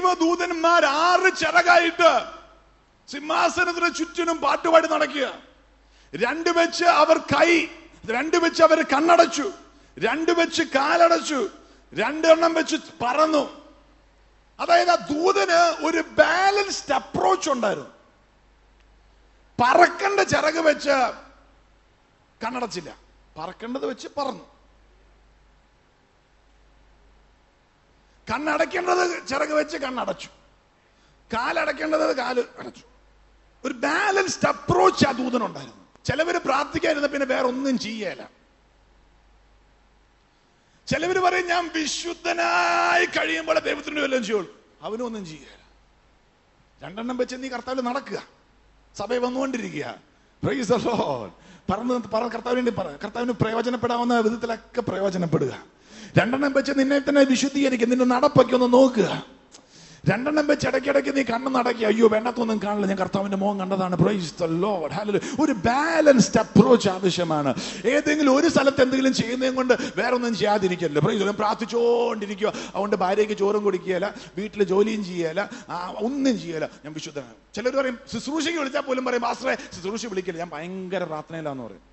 ദൈവദൂതന്മാർ ആറ് ചിറകായിട്ട് സിംഹാസനത്തിന് ചുറ്റിനും പാട്ടുപാടി നടക്കുക. രണ്ട് വെച്ച് അവർ കൈ, രണ്ട് വെച്ച് അവർ കണ്ണടച്ചു, രണ്ട് വെച്ച് കാലടച്ചു, രണ്ടെണ്ണം വെച്ച് പറന്നു. അതായത് ആ ദൂതന് ഒരു ബാലൻസ്ഡ് അപ്രോച്ച് ഉണ്ടായിരുന്നു. പറക്കേണ്ട ചിറക് വെച്ച് കണ്ണടച്ചില്ല, പറക്കേണ്ടത് വെച്ച് പറന്നു. കണ്ണടയ്ക്കേണ്ടത് ചിറക് വെച്ച് കണ്ണടച്ചു, കാലടയ്ക്കേണ്ടത് കാല് അടച്ചു. ഒരു ബാലൻസ്ഡ് അപ്രോച്ച് ആ ദൂതനുണ്ടായിരുന്നു. ചിലവര് പ്രാർത്ഥിക്കാതിരുന്ന പിന്നെ വേറെ ഒന്നും ചെയ്യല. ചിലവര് പറയും ഞാൻ വിശുദ്ധനായി കഴിയുമ്പോൾ ദൈവത്തിന്റെ വല്ലതും ചെയ്യുള്ളൂ. അവനും ഒന്നും ചെയ്യല. രണ്ടെണ്ണം വെച്ച് നീ കർത്താവിൽ നടക്കുക, സഭയിൽ വന്നുകൊണ്ടിരിക്കുക. Price the Lord. പറന്ന് പറ കർത്താവിന് വേണ്ടി പറ, കർത്താവിന് പ്രയോജനപ്പെടാവുന്ന വിധത്തിലൊക്കെ പ്രയോജനപ്പെടുക. രണ്ടെണ്ണം വെച്ച് നിന്നെ തന്നെ വിശുദ്ധീകരിക്കുക, നിന്റെ നടപ്പൊക്കെ ഒന്ന് നോക്കുക. രണ്ടെണ്ണം വെച്ച് ഇടയ്ക്കിടയ്ക്ക് നീ കണ്ണ് നടക്കി, അയ്യോ വേണ്ടാത്തൊന്നും കാണില്ല, ഞാൻ കർത്താവിന്റെ മുഖം കണ്ടതാണ്. Praise the Lord. ഹല്ലേലൂയ. ഒരു ബാലൻസ്ഡ് അപ്രോച്ച് ആവശ്യമാണ്. ഏതെങ്കിലും ഒരു സ്ഥലത്ത് എന്തെങ്കിലും ചെയ്യുന്നതും കൊണ്ട് വേറെ ഒന്നും ചെയ്യാതിരിക്കല്ലോ. Praise the Lord. പ്രാർത്ഥിച്ചുകൊണ്ടിരിക്കുക, അതുകൊണ്ട് ഭാര്യയ്ക്ക് ചോറും കൊടുക്കുകയില്ല, വീട്ടിൽ ജോലിയും ചെയ്യല, ഒന്നും ചെയ്യല, ഞാൻ വിശുദ്ധനാണ്. ചിലർ പറയും ശുശ്രൂഷയ്ക്ക് വിളിച്ചാൽ പോലും പറയും പാസ്റ്ററെ ശുശ്രൂഷ വിളിക്കില്ല, ഞാൻ ഭയങ്കര പ്രാർത്ഥനയിലാന്ന് പറയും.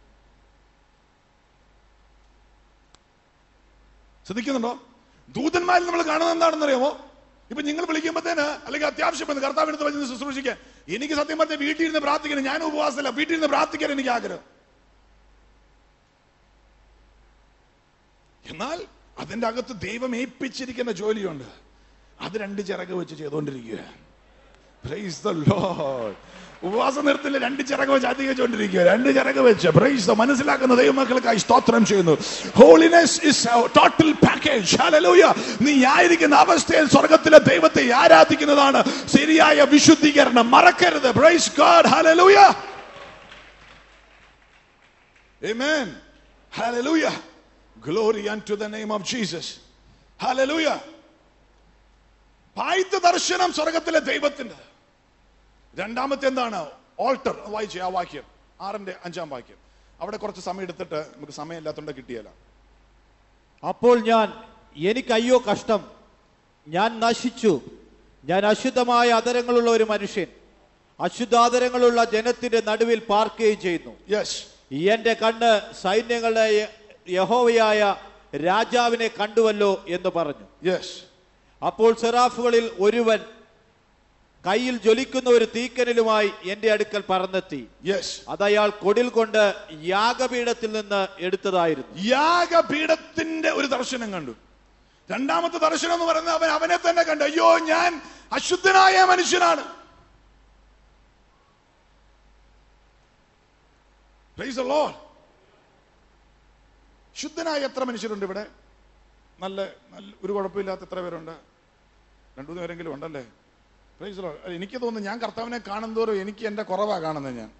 ശ്രദ്ധിക്കുന്നുണ്ടോ? ദൂതന്മാരിൽ നമ്മൾ കാണുന്നത് എന്താണെന്ന് അറിയാമോ? ഇപ്പൊ നിങ്ങൾ വിളിക്കുമ്പോഴത്തേന് അല്ലെങ്കിൽ അത്യാവശ്യം കർത്താവിനടുത്ത് വെച്ച് ശുശ്രൂഷിക്കാൻ, എനിക്ക് സത്യം പറഞ്ഞാൽ വീട്ടിൽ ഇരുന്ന് പ്രാർത്ഥിക്കണം, ഞാൻ ഉപവാസമല്ല, വീട്ടിൽ ഇരുന്ന് പ്രാർത്ഥിക്കാൻ എനിക്ക് ആഗ്രഹം. എന്നാൽ അതിന്റെ അകത്ത് ദൈവം ഏൽപ്പിച്ചിരിക്കുന്ന ജോലിയുണ്ട്, അത് രണ്ട് ചിറക് വെച്ച് ചെയ്തുകൊണ്ടിരിക്കുക. Praise the Lord. ഉപവാസം നിർത്തില്ല, രണ്ട് ചിറക് വെച്ച് അധികരിച്ചുകൊണ്ടിരിക്കുക, രണ്ട് ചിറക് വെച്ച്. Praise the. മനസ്സിലാക്കുന്ന ദൈവമക്കൾക്കായി സ്തോത്രം ചെയ്യുന്നു. Holiness is a total package. ഹല്ലേലൂയ. നീ ആയിരിക്കുന്ന അവസ്ഥയിൽ സ്വർഗ്ഗത്തിലെ ദൈവത്തെ ആരാധിക്കുന്നതാണ് ശരിയായ വിശുദ്ധീകരണം. മറക്കരുത്. Praise God. ഹല്ലേലൂയ. ആമേൻ. ഹല്ലേലൂയ. Glory unto the name of Jesus. ഹല്ലേലൂയ. ആദ്യത്തെ ദർശനം സ്വർഗ്ഗത്തിലെ ദൈവത്തിന്റെ. രണ്ടാമത്തെ എന്താണ്? ഓൾട്ടർ. വായിച്ചേ ആ വാക്യം, ആറിന്റെ അഞ്ചാം വാക്യം. അവിടെ കുറച്ച് സമയം എടുത്തിട്ട് നമുക്ക് സമയമില്ലാത്തോണ്ട് കിട്ടിയല്ല. അപ്പോൾ ഞാൻ, എനിക്ക് അയ്യോ കഷ്ടം, ഞാൻ നശിച്ചു, ഞാൻ അശുദ്ധമായ അധരങ്ങളുള്ള ഒരു മനുഷ്യൻ, അശുദ്ധാധരങ്ങളുള്ള ജനത്തിന്റെ നടുവിൽ പാർക്കുകയും ചെയ്യുന്നു. യെസ്. എന്റെ കണ്ണ് സൈന്യങ്ങളുടെ യഹോവയായ രാജാവിനെ കണ്ടുവല്ലോ എന്ന് പറഞ്ഞു. യെസ്. അപ്പോൾ സെറാഫുകളിൽ ഒരുവൻ കയ്യിൽ ജ്വലിക്കുന്ന ഒരു തീക്കനലുമായി എന്റെ അടുക്കൽ പറന്നെത്തി. യെസ്. അത് അയാൾ കൊടിൽ കൊണ്ട് യാഗപീഠത്തിൽ നിന്ന് എടുത്തതായിരുന്നു. യാഗപീഠത്തിന്റെ ഒരു ദർശനം കണ്ടു. രണ്ടാമത്തെ ദർശനം എന്ന് പറയുന്നത് അവൻ അവനെ തന്നെ കണ്ടു. അയ്യോ ഞാൻ അശുദ്ധനായ മനുഷ്യനാണ്. Price the Lord. ശുദ്ധനായ എത്ര മനുഷ്യരുണ്ട് ഇവിടെ? നല്ല നല്ല ഒരു കുഴപ്പമില്ലാത്ത എത്ര പേരുണ്ട്? രണ്ടു മൂന്ന് പേരെങ്കിലും ഉണ്ടല്ലേ? Praise the Lord. എനിക്ക് തോന്നുന്നു ഞാൻ കർത്താവിനെ കാണുന്തോറും എനിക്ക് എന്റെ കുറവാ കാണുന്നത്. ഞാൻ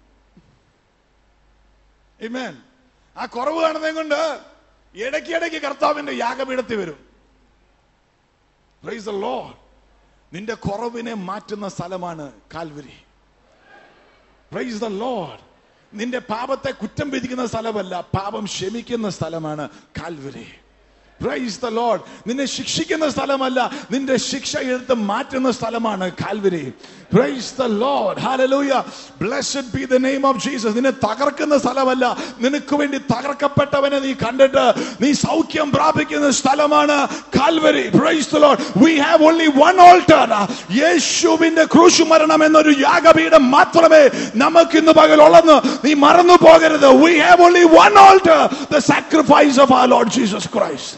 ആമേൻ. ആ കുറവ് കാണുന്നതും കൊണ്ട് ഇടയ്ക്ക് ഇടയ്ക്ക് കർത്താവിന്റെ യാഗപീഠത്തിൽ വരും. Praise the Lord. നിന്റെ കുറവിനെ മാറ്റുന്ന സ്ഥലമാണ് കാൽവരി. Praise the Lord. നിന്റെ പാപത്തെ കുറ്റം വിധിക്കുന്ന സ്ഥലമല്ല, പാപം ക്ഷമിക്കുന്ന സ്ഥലമാണ് കാൽവരി. Praise the Lord. നിന്നെ ശിക്ഷിക്കുന്ന സ്ഥലമല്ല, നിന്റെ ശിക്ഷ എടുത്ത് മാറ്റുന്ന സ്ഥലമാണ് കാൽവരി. Praise the Lord. ഹല്ലേലൂയ. Blessed be the name of Jesus. നിന്നെ തകർക്കുന്ന സ്ഥലമല്ല, നിനക്ക് വേണ്ടി തകർക്കപ്പെട്ടവനെ നീ കണ്ടിട്ട് നീ സൗഖ്യം പ്രാപിക്കുന്ന സ്ഥലമാണ് Calvary. Praise the Lord. We have only one altar. യേശുവിന്റെ ക്രൂശ് മരണം എന്നൊരു യാഗപീഠം മാത്രമേ നമുക്ക് ഇന്ന് പകലുള്ളെന്ന് നീ മറന്നു പോകരുത്. We have only one altar, the sacrifice of our Lord Jesus Christ.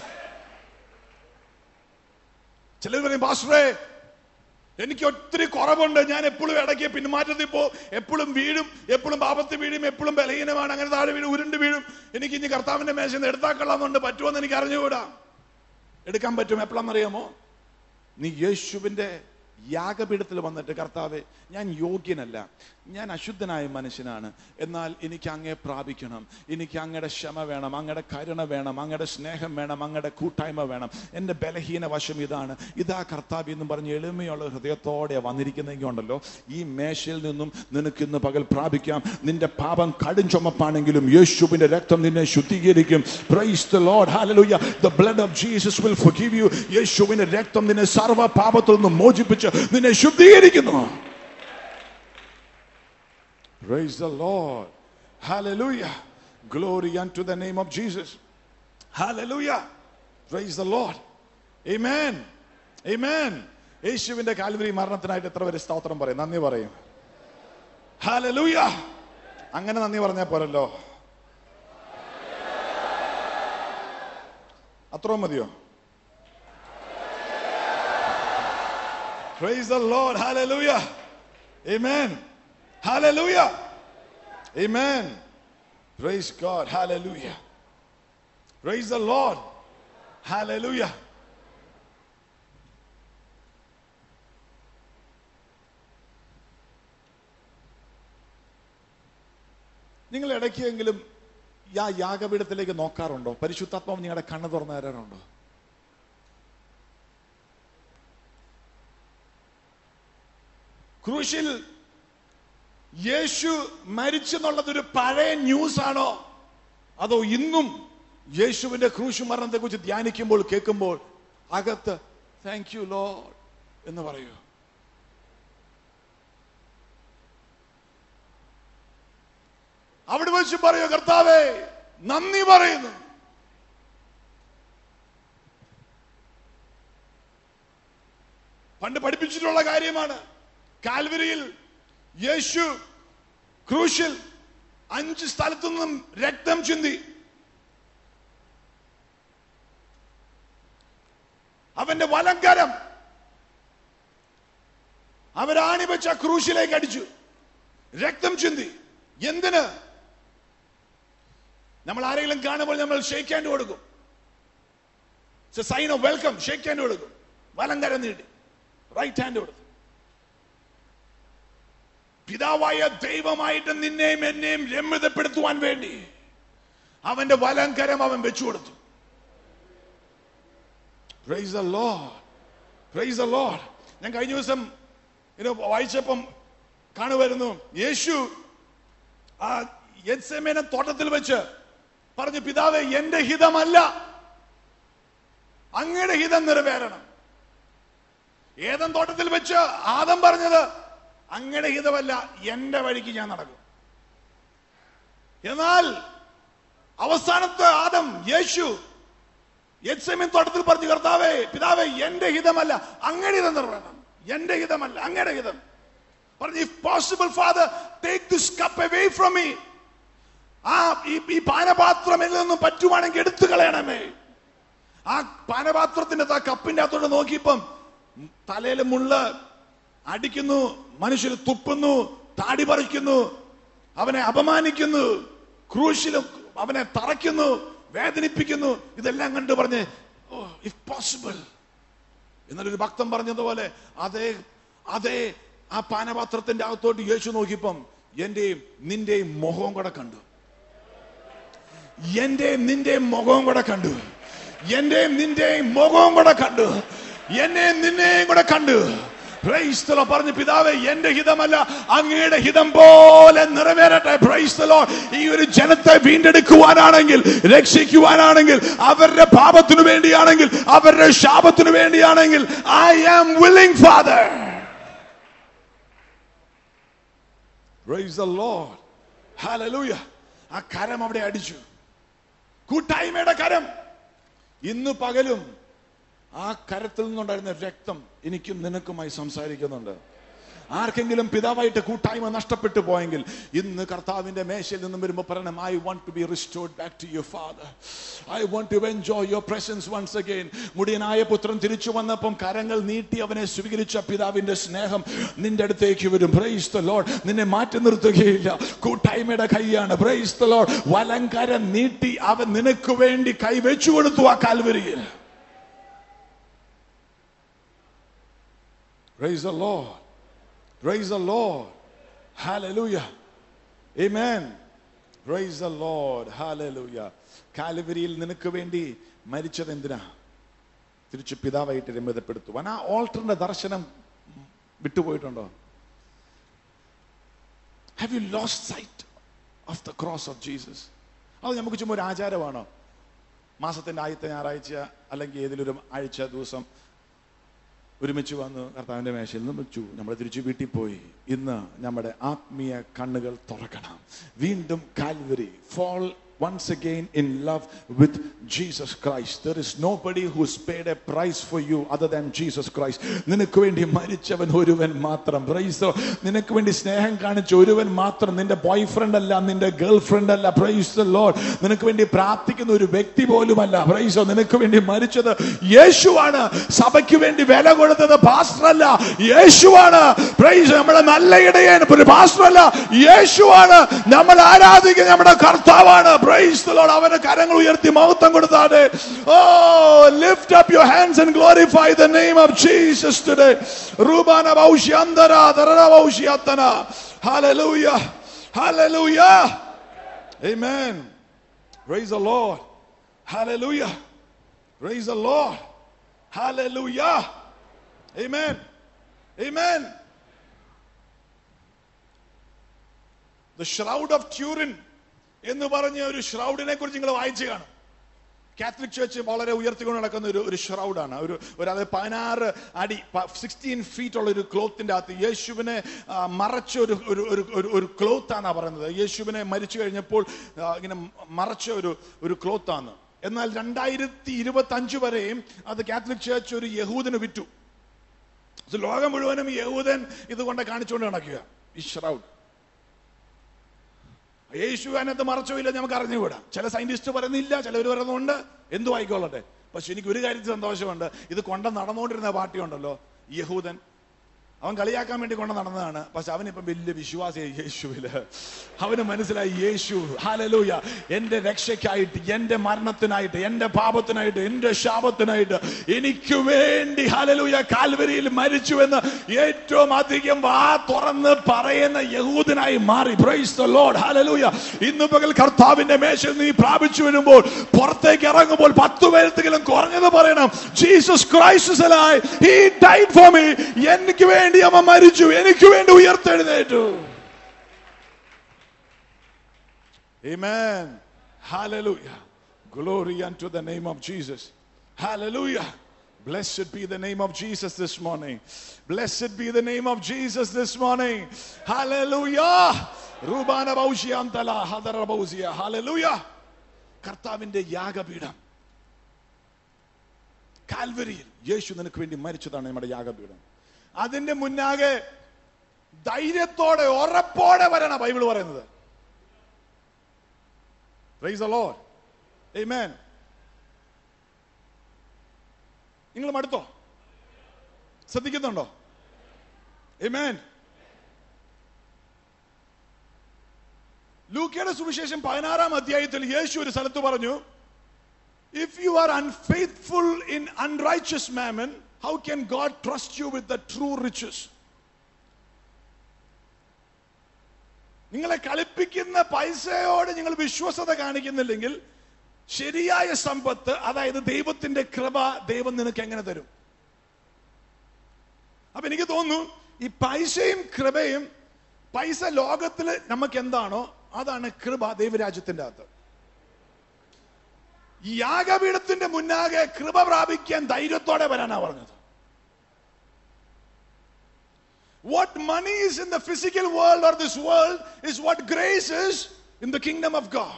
ചിലർ പറയും പാസ്റ്ററെ എനിക്ക് ഒത്തിരി കുറവുണ്ട്, ഞാൻ എപ്പോഴും ഇടയ്ക്ക് പിന്മാറ്റത്തിൽ പോ, എപ്പോഴും വീഴും, എപ്പോഴും പാപത്തിൽ വീഴും, എപ്പോഴും ബലഹീനമാണ്, അങ്ങനെ താഴെ വീഴും, ഉരുണ്ട് വീഴും, എനിക്ക് ഇനി കർത്താവിന്റെ മേശയിൽ നിന്ന് എടുത്താക്കൊള്ളാന്നുണ്ട്. പറ്റുമെന്ന് എനിക്ക് അറിഞ്ഞുകൂടാ. എടുക്കാൻ പറ്റും. എപ്പോഴാണെന്നറിയാമോ? നീ യേശുവിന്റെ യാഗപീഠത്തിൽ വന്നിട്ട് കർത്താവേ ഞാൻ യോഗ്യനല്ല, ഞാൻ അശുദ്ധനായ മനുഷ്യനാണ്, എന്നാൽ എനിക്ക് അങ്ങേ പ്രാപിക്കണം, എനിക്ക് അങ്ങയുടെ ക്ഷമ വേണം, അങ്ങയുടെ കരുണ വേണം, അങ്ങയുടെ സ്നേഹം വേണം, അങ്ങയുടെ കൂട്ടായ്മ വേണം, എൻ്റെ ബലഹീന വശം ഇതാണ്, ഇതാ കർത്താവ് എന്നും പറഞ്ഞ് എളിമയുള്ള ഹൃദയത്തോടെ വന്നിരിക്കുന്നെങ്കിൽ ഉണ്ടല്ലോ, ഈ മേശയിൽ നിന്നും നിനക്ക് ഇന്ന് പകൽ പ്രാപിക്കാം. നിന്റെ പാപം കടും ചുമപ്പാണെങ്കിലും യേശുവിന്റെ രക്തം നിന്നെ ശുദ്ധീകരിക്കും. Praise the Lord. Hallelujah. The blood of Jesus will forgive you. യേശുവിന്റെ രക്തം നിന്നെ സർവ്വ പാപത്തിൽ നിന്നും മോചിപ്പിച്ച് നിന്നെ ശുദ്ധീകരിക്കുന്നു. Praise the Lord. Hallelujah. Glory unto the name of Jesus. Hallelujah. Praise the Lord. Amen. Amen. യേശുവിന്റെ കാൽവരി മരണത്തിനായിട്ട് എത്ര പേര് സ്തോത്രം പറയും? നന്ദി പറയും. Hallelujah. അങ്ങനെ നന്ദി പറഞ്ഞാൽ പോരല്ലോ. അത്രയും മതിയോ? Praise the Lord. Hallelujah. Amen. Hallelujah. Amen. Praise God. Hallelujah. Praise the Lord. Hallelujah. നിങ്ങൾ ഇടയ്ക്കെങ്കിലും ആ യാഗപീഠത്തിലേക്ക് നോക്കാറുണ്ടോ? പരിശുദ്ധാത്മാവ് നിങ്ങളുടെ കണ്ണ് തുറന്നു തരാറുണ്ടോ? ക്രൂശിൽ യേശു മരിച്ചെന്നുള്ളതൊരു പഴയ ന്യൂസ് ആണോ, അതോ ഇന്നും യേശുവിന്റെ ക്രൂശ് മരണത്തെ കുറിച്ച് ധ്യാനിക്കുമ്പോൾ കേൾക്കുമ്പോൾ അകത്ത് താങ്ക് യു ലോർഡ് എന്ന് പറയൂ? അവിടെ വെച്ച് പറയൂ, കർത്താവേ നന്ദി പറയുന്നു. പണ്ട് പഠിപ്പിച്ചിട്ടുള്ള കാര്യമാണ്. കാൽവരിയിൽ യേശു ക്രൂശിൽ അഞ്ച് സ്ഥലത്തു നിന്നും രക്തം ചിന്തി. അവന്റെ വലങ്കരം അവരാണി വെച്ച ക്രൂശിലേക്ക് അടിച്ചു, രക്തം ചിന്തി. എന്തിന്? നമ്മൾ ആരെങ്കിലും കാണുമ്പോൾ നമ്മൾ ഷേക്ക് ഹാൻഡ് കൊടുക്കും, sign of welcome, shake hand കൊടുക്കും. വലങ്കരം നീട്ടി റൈറ്റ് ഹാൻഡ് കൊടുത്തു. പിതാവായ ദൈവമായിട്ട് നിന്നെയും എന്നെയും രമ്യതപ്പെടുത്തുവാൻ വേണ്ടി അവന്റെ വലങ്കരം അവൻ വെച്ചു കൊടുത്തു. Praise the Lord. Praise the Lord. ഞാൻ കഴിഞ്ഞ ദിവസം വായിച്ചപ്പം കാണുമായിരുന്നു, യേശു ആ ഗെത്സെമനെ തോട്ടത്തിൽ വെച്ച് പറഞ്ഞു, പിതാവേ എന്റെ ഹിതമല്ല അങ്ങയുടെ ഹിതം നിറവേറണം. ഏദൻ തോട്ടത്തിൽ വെച്ച് ആദം പറഞ്ഞത്, അങ്ങയുടെ ഹിതമല്ല എന്റെ വഴിക്ക് ഞാൻ നടക്കും. എന്നാൽ അവസാനത്തെ ആദം യേശു ഗെത്സെമനെ തോട്ടത്തിൽ പറഞ്ഞു, കർത്താവേ പിതാവേ എന്റെ ഹിതമല്ല അങ്ങയുടെ ഹിതം നിറവേറണം, എന്റെ ഹിതമല്ല അങ്ങയുടെ ഹിതം. പറഞ്ഞു, if possible father take this cup away from me. ആ ഈ പാനപാത്രം എന്നിൽ നിന്നും പറ്റുവാണെങ്കിൽ എടുത്തു കളയണമേ. ആ പാനപാത്രത്തിന്റെ ആ കപ്പിന്റെ അകത്തോട്ട് നോക്കിയപ്പം തലയിൽ മുള്ള അടിക്കുന്നു, മനുഷ്യർ തുപ്പുന്നു, താടി പറിക്കുന്നു, അവനെ അപമാനിക്കുന്നു, ക്രൂശിലും അവനെ തറയ്ക്കുന്നു, വേദനിപ്പിക്കുന്നു. ഇതെല്ലാം കണ്ടു പറഞ്ഞ്, ഓ ഇഫ് പോസിബിൾ. എന്നൊരു ഭക്തൻ പറഞ്ഞതുപോലെ അതേ അതേ ആ പാനപാത്രത്തിന്റെ അകത്തോട്ട് യേശു നോക്കിയപ്പം എന്റെയും നിന്റെയും മുഖവും കൂടെ കണ്ടു. എന്റെയും നിന്റെയും മുഖവും കൂടെ കണ്ടു. എന്റെയും നിന്റെയും മുഖവും കൂടെ കണ്ടു. എന്നെയും നിന്നെയും കൂടെ കണ്ടു. Praise the Lord. പറഞ്ഞു, പിതാവേ എന്റെ ഹിതമല്ല അങ്ങയുടെ ഹിതം പോലെ നിറവേറട്ടെ. Praise the Lord. ഈ ഒരു ജനത്തെ വീണ്ടെടുക്കുവാനാണെങ്കിൽ, രക്ഷിക്കുവാനാണെങ്കിൽ, അവരുടെ പാപത്തിനു വേണ്ടിയാണെങ്കിൽ, അവരുടെ ശാപത്തിനു വേണ്ടിയാണെങ്കിൽ, I am willing Father. Praise the Lord. Hallelujah. ആ കരം അവിടെ അടിച്ചു, കൂട്ടായ്മയുടെ കരം. ഇന്ന് പകലും ആ കരത്തിൽ നിന്നുണ്ടായിരുന്ന രക്തം എനിക്കും നിനക്കുമായി സംസാരിക്കുന്നുണ്ട്. ആർക്കെങ്കിലും പിതാവായിട്ട് കൂട്ടായ്മ നഷ്ടപ്പെട്ടു പോയെങ്കിൽ ഇന്ന് കർത്താവിന്റെ മേശയിൽ നിന്നും വരുമ്പോൾ പറയണം, I want to be restored back to your Father. I want to enjoy your presence once again. മുടിയനായ പുത്രൻ തിരിച്ചു വന്നപ്പം കരങ്ങൾ നീട്ടി അവനെ സ്വീകരിച്ച പിതാവിന്റെ സ്നേഹം നിന്റെ അടുത്തേക്ക് വരും. Praise the Lord. നിന്നെ മാറ്റി നിർത്തുകയില്ല. കൂട്ടായ്മയുടെ കൈയാണ്. Price the Lord. വലങ്കരം നീട്ടി അവൻ നിനക്ക് വേണ്ടി കൈ വെച്ചു കൊടുത്തു ആ കാൽവരിയിൽ. Praise the Lord. Praise the Lord. Hallelujah. Amen. Praise the Lord. Hallelujah. കാൽവരിയിൽ നിനക്ക് വേണ്ടി മരിച്ചത് എന്തിനാ? തിരിച്ചു പിതാവായിട്ട് രമ്യതപ്പെടുത്തുവാൻ. ആ ഓൾട്ടറിന്റെ ദർശനം വിട്ടുപോയിട്ടുണ്ടോ? Have you lost sight of the cross of Jesus? അത് നമുക്ക് ചുമ്മാ ഒരു ആചാരമാണോ? മാസത്തിന്റെ ആദ്യത്തെ ഞായറാഴ്ച അല്ലെങ്കിൽ ഏതെങ്കിലും ഒരു ആഴ്ച ദിവസം ഒരുമിച്ച് വന്ന് കർത്താവിന്റെ മേശയിൽ നിന്ന് വെച്ചു. നമ്മൾ തിരിച്ചു വീട്ടിൽ പോയി. ഇന്ന് നമ്മുടെ ആത്മീയ കണ്ണുകൾ തുറക്കണം. വീണ്ടും Calvary. fall once again in love with Jesus Christ. There is nobody who's paid a price for you other than Jesus Christ. നിനക്ക് വേണ്ടി മരിച്ചവൻ ഒരുവൻ മാത്രം. Praise the Lord. നിനക്ക് വേണ്ടി സ്നേഹം കാണിച്ച ഒരുവൻ മാത്രം. നിന്റെ ബോയ് ഫ്രണ്ട് അല്ല, നിന്റെ ഗേൾ ഫ്രണ്ട് അല്ല. Praise the Lord. നിനക്ക് വേണ്ടി പ്രാർത്ഥിക്കുന്ന ഒരു വ്യക്തി പോലുമല്ല. Price the Lord. നിനക്ക് വേണ്ടി മരിച്ചത് യേശുവാണ്. സഭയ്ക്ക് വേണ്ടി വില കൊടുത്തത് പാസ്റ്റർ അല്ല, യേശുവാണ്. പ്രൈസ്. നമ്മുടെ നല്ല ഇടയൻ ഒരു പാസ്റ്റർ അല്ല, യേശുവാണ്. നമ്മൾ ആരാധിക്കുന്ന നമ്മുടെ കർത്താവാണ്. Praise the Lord. അവന്റെ കരങ്ങൾ ഉയർത്തി മഹത്വം കൊടുത്താട്ടെ. Oh, lift up your hands and glorify the name of Jesus today. Rubana Baushyandara Darana Baushyatana. Hallelujah. Hallelujah. Amen. Praise the Lord. Hallelujah. Praise the Lord. Hallelujah. Amen. Amen. The shroud of Turin എന്ന് പറഞ്ഞ ഒരു ഷ്രൗഡിനെ കുറിച്ച് നിങ്ങൾ വായിച്ചു കാണും. Catholic church വളരെ ഉയർത്തിക്കൊണ്ട് നടക്കുന്ന ഒരു ഒരു ഷ്രൗഡാണ്. ഒരു ഒരു അത് പതിനാറ് അടി സിക്സ്റ്റീൻ ഫീറ്റ് ഉള്ള ഒരു ക്ലോത്തിന്റെ അകത്ത് യേശുവിനെ മറച്ച ഒരു ഒരു ഒരു ക്ലോത്താന്നാ പറയുന്നത്. യേശുവിനെ മരിച്ചു കഴിഞ്ഞപ്പോൾ ഇങ്ങനെ മറച്ച ഒരു ഒരു ക്ലോത്താണ്. എന്നാൽ രണ്ടായിരത്തി ഇരുപത്തി അഞ്ച് വരെയും അത് കാത്തലിക് ചർച്ച് ഒരു യഹൂദന് വിറ്റു. ലോകം മുഴുവനും യഹൂദൻ ഇതുകൊണ്ട് കാണിച്ചുകൊണ്ട് നടക്കുക ഈ ഷ്രൗഡ്. യേശു അതിനകത്ത് മറച്ചോ ഇല്ല നമുക്ക് അറിഞ്ഞുകൂടാ. ചില സയന്റിസ്റ്റ് പറയുന്നില്ല, ചിലവർ പറയുന്നുണ്ട്. എന്തു ആയിക്കോളട്ടെ. പക്ഷെ എനിക്ക് ഒരു കാര്യത്തിൽ സന്തോഷമുണ്ട്. ഇത് കൊണ്ട നടന്നുകൊണ്ടിരുന്ന പാർട്ടി ഉണ്ടല്ലോ, യഹൂദൻ, അവൻ കളിയാക്കാൻ വേണ്ടി കൊണ്ട് നടന്നതാണ്. പക്ഷെ അവനിപ്പം വലിയ വിശ്വാസിയായി യേശുവില്. അവന് മനസ്സിലായി യേശു ഹല്ലേലൂയ എന്റെ രക്ഷയ്ക്കായിട്ട്, എന്റെ മരണത്തിനായിട്ട്, എന്റെ പാപത്തിനായിട്ട്, എന്റെ ശാപത്തിനായിട്ട് എനിക്ക് വേണ്ടി ഹല്ലേലൂയ കാൽവരിയിൽ മരിച്ചുവെന്ന് ഏറ്റവും അധികം വാ തുറന്ന് പറയുന്ന യഹൂദനായി മാറി. Praise the Lord. ഹല്ലേലൂയ. ഇന്ന് പകൽ കർത്താവിന്റെ മേശയിൽ നീ പ്രാപിച്ചു വരുമ്പോൾ, പുറത്തേക്ക് ഇറങ്ങുമ്പോൾ പത്ത് പേരെങ്കിലും കുറഞ്ഞത് പറയണം, Jesus Christ is alive. He died for me. എനിക്ക് വേണ്ടി അവൻ മരിച്ചു, എനിക്ക് വേണ്ടി ഉയർത്തെഴുന്നേറ്റു. Amen. Hallelujah. Glory unto the name of Jesus. Hallelujah. Blessed be the name of Jesus this morning. Blessed be the name of Jesus this morning. Hallelujah. Rubana Baushyantala Hadara Bausia. Hallelujah. കർത്താവിന്റെ യാഗപീഠം കാൽവരിയിൽ യേശു നിനക്ക് വേണ്ടി മരിച്ചതാണ് നമ്മുടെ യാഗപീഠം. അതിന്റെ മുന്നാകെ ധൈര്യത്തോടെ ഉറപ്പോടെ വരണം ബൈബിൾ പറയുന്നത്. Praise the Lord. Amen. നിങ്ങൾ മടുത്തോ? ശ്രദ്ധിക്കുന്നുണ്ടോ? Amen. ലൂക്കയുടെ സുവിശേഷം പതിനാറാം അധ്യായത്തിൽ യേശു ഒരു സ്ഥലത്ത് പറഞ്ഞു, if you are unfaithful in unrighteous mammon, how can God trust you with the true riches? നിങ്ങളെ കളിപ്പിക്കുന്ന പൈസയോട് നിങ്ങൾ വിശ്വസത കാണിക്കുന്നില്ലെങ്കിൽ ശരിയായ സമ്പത്ത്, അതായത് ദൈവത്തിന്റെ കൃപ ദൈവം നിനക്ക് എങ്ങനെ തരും? അപ്പൊ എനിക്ക് തോന്നുന്നു ഈ പൈസയും കൃപയും, പൈസ ലോകത്തില് നമുക്ക് എന്താണോ അതാണ് കൃപ ദൈവരാജ്യത്തിന്റെ അകത്ത്. യാഗപീഠത്തിന്റെ മുന്നാകെ കൃപ പ്രാപിക്കാൻ ധൈര്യത്തോടെ വരാനാ പറഞ്ഞത്. What money is in the physical world or this world is what grace is in the kingdom of God.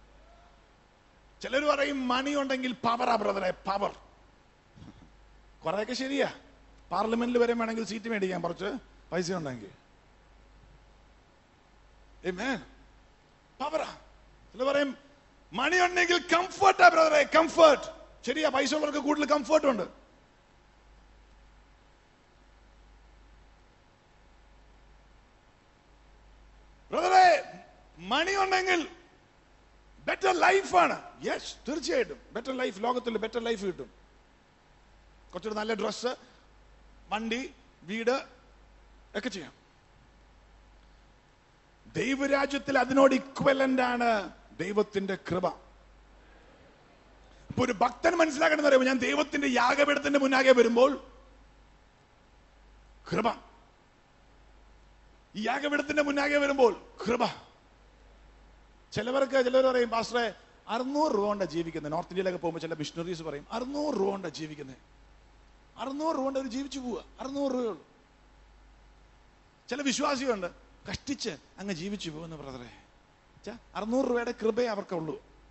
ചിലർ പറയും മണി ഉണ്ടെങ്കിൽ പവറാ ബ്രദറെ, പവർ. കുറെയൊക്കെ ശരിയാ. പാർലമെന്റിൽ വരെ വേണമെങ്കിൽ സീറ്റ് മേടിക്കാൻ കുറച്ച് പൈസ ഉണ്ടെങ്കിൽ. Amen. പവറാ. ചിലർ പറയും മണി ഉണ്ടെങ്കിൽ കംഫർട്ടാ ബ്രദറെ, കംഫർട്ട്. ശരിയാ, പൈസ ഉള്ളവർക്ക് കൂടുതൽ കംഫർട്ട് ഉണ്ട്. ബ്രദറെ മണി ഉണ്ടെങ്കിൽ ബെറ്റർ ലൈഫാണ്. യെസ്, തീർച്ചയായിട്ടും ബെറ്റർ ലൈഫ്, ലോകത്തിൽ ബെറ്റർ ലൈഫ് കിട്ടും. കുറച്ചൊരു നല്ല ഡ്രസ്സ്, വണ്ടി, വീട് ഒക്കെ ചെയ്യാം. ദൈവരാജ്യത്തിൽ അതിനോട് ഇക്വലന്റ് ആണ് ദൈവത്തിന്റെ കൃപ. ഇപ്പൊ ഒരു ഭക്തൻ മനസ്സിലാക്കണമെന്ന് പറയുമ്പോൾ, ഞാൻ ദൈവത്തിന്റെ യാഗപീഠത്തിന്റെ മുന്നാകെ വരുമ്പോൾ കൃപ, ഈ യാഗപീഠത്തിന്റെ മുന്നാകെ വരുമ്പോൾ കൃപ. ചിലവർക്ക് ചിലവർ പറയും, പാസ്റ്ററെ അറുന്നൂറ് രൂപ കൊണ്ടാണ് ജീവിക്കുന്നത്. നോർത്ത് ഇന്ത്യയിലൊക്കെ പോകുമ്പോൾ ചില മിഷണറീസ് പറയും അറുന്നൂറ് രൂപ കൊണ്ടാണ് ജീവിക്കുന്നത്. അറുന്നൂറ് രൂപ കൊണ്ട് അവർ ജീവിച്ചു പോവുക. അറുന്നൂറ് രൂപയുള്ളൂ. ചില വിശ്വാസികളുണ്ട് കഷ്ടിച്ച് അങ്ങ് ജീവിച്ചു പോകുന്ന ബ്രദറെ. അറുന്നൂറ് രൂപയുടെ കൃപയെ അവർക്കുള്ളൂ.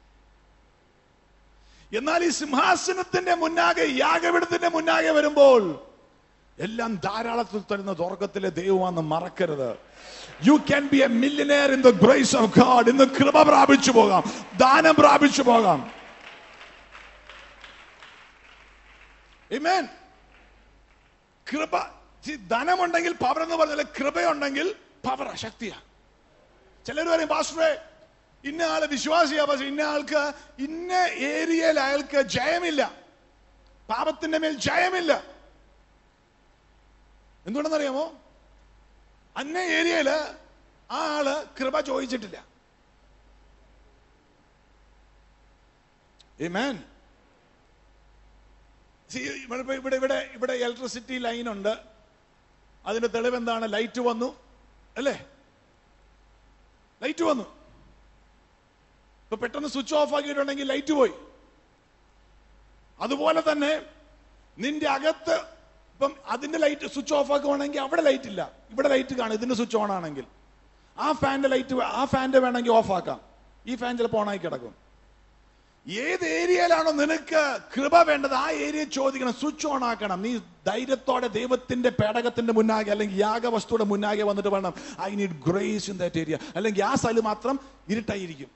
എന്നാൽ ഈ സിംഹാസനത്തിന്റെ മുന്നാകെ, യാഗപീഠത്തിന്റെ മുന്നാകെ വരുമ്പോൾ എല്ലാം ധാരാളത്തിൽ തരുന്ന സ്വർഗ്ഗത്തിലെ ദൈവമാണെന്ന് മറക്കരുത്. You can be a millionaire in the grace of God. ഇന്ന് കൃപ പ്രാപിച്ചു പോകാം, ദാനം പ്രാപിച്ചു പോകാം. ആമേൻ. കൃപ, ധനമുണ്ടെങ്കിൽ പവർ എന്ന് പറഞ്ഞാൽ കൃപയുണ്ടെങ്കിൽ പവർ, ശക്തിയാ. ചിലർ പറയും പാസ്റ്ററെ ഇന്ന ആള് വിശ്വാസിയാ, പക്ഷെ ഇന്ന ആൾക്ക് ഇന്ന ഏരിയയിൽ അയാൾക്ക് ജയമില്ല, പാപത്തിന്റെ മേൽ ജയമില്ല. എന്തുകൊണ്ടെന്നറിയാമോ? അന്ന ഏരിയയില് ആ ആള് കൃപ ചോദിച്ചിട്ടില്ല. ആമേൻ. ഇവിടെ ഇവിടെ ഇവിടെ ഇലക്ട്രിസിറ്റി ലൈൻ ഉണ്ട്. അതിന്റെ തെളിവ് എന്താണ്? ലൈറ്റ് വന്നു അല്ലേ? ലൈറ്റ് വന്നു. ഇപ്പൊ പെട്ടെന്ന് സ്വിച്ച് ഓഫ് ആക്കിയിട്ടുണ്ടെങ്കിൽ ലൈറ്റ് പോയി. അതുപോലെ തന്നെ നിന്റെ അകത്ത് ഇപ്പം അതിന്റെ ലൈറ്റ് സ്വിച്ച് ഓഫ് ആക്കുവാണെങ്കിൽ അവിടെ ലൈറ്റ് ഇല്ല, ഇവിടെ ലൈറ്റ് കാണും. ഇതിന്റെ സ്വിച്ച് ഓൺ ആണെങ്കിൽ ആ ഫാന്റെ ലൈറ്റ്, ആ ഫാന്റെ വേണമെങ്കിൽ ഓഫ് ആക്കാം. ഈ ഫാൻ ചിലപ്പോൾ ഓൺ ആയി കിടക്കും. ഏത് ഏരിയയിലാണോ നിനക്ക് കൃപ വേണ്ടത് ആ ഏരിയ ചോദിക്കണം, സ്വിച്ച് ഓൺ ആക്കണം. നീ ധൈര്യത്തോടെ ദൈവത്തിന്റെ പേടകത്തിന്റെ മുന്നാകെ അല്ലെങ്കിൽ യാഗവസ്തുയുടെ മുന്നാകെ വന്നിട്ട് വേണം I need grace in that area. അല്ലെങ്കിൽ ആ സ്ഥലം മാത്രം ഇരുട്ടായിരിക്കും.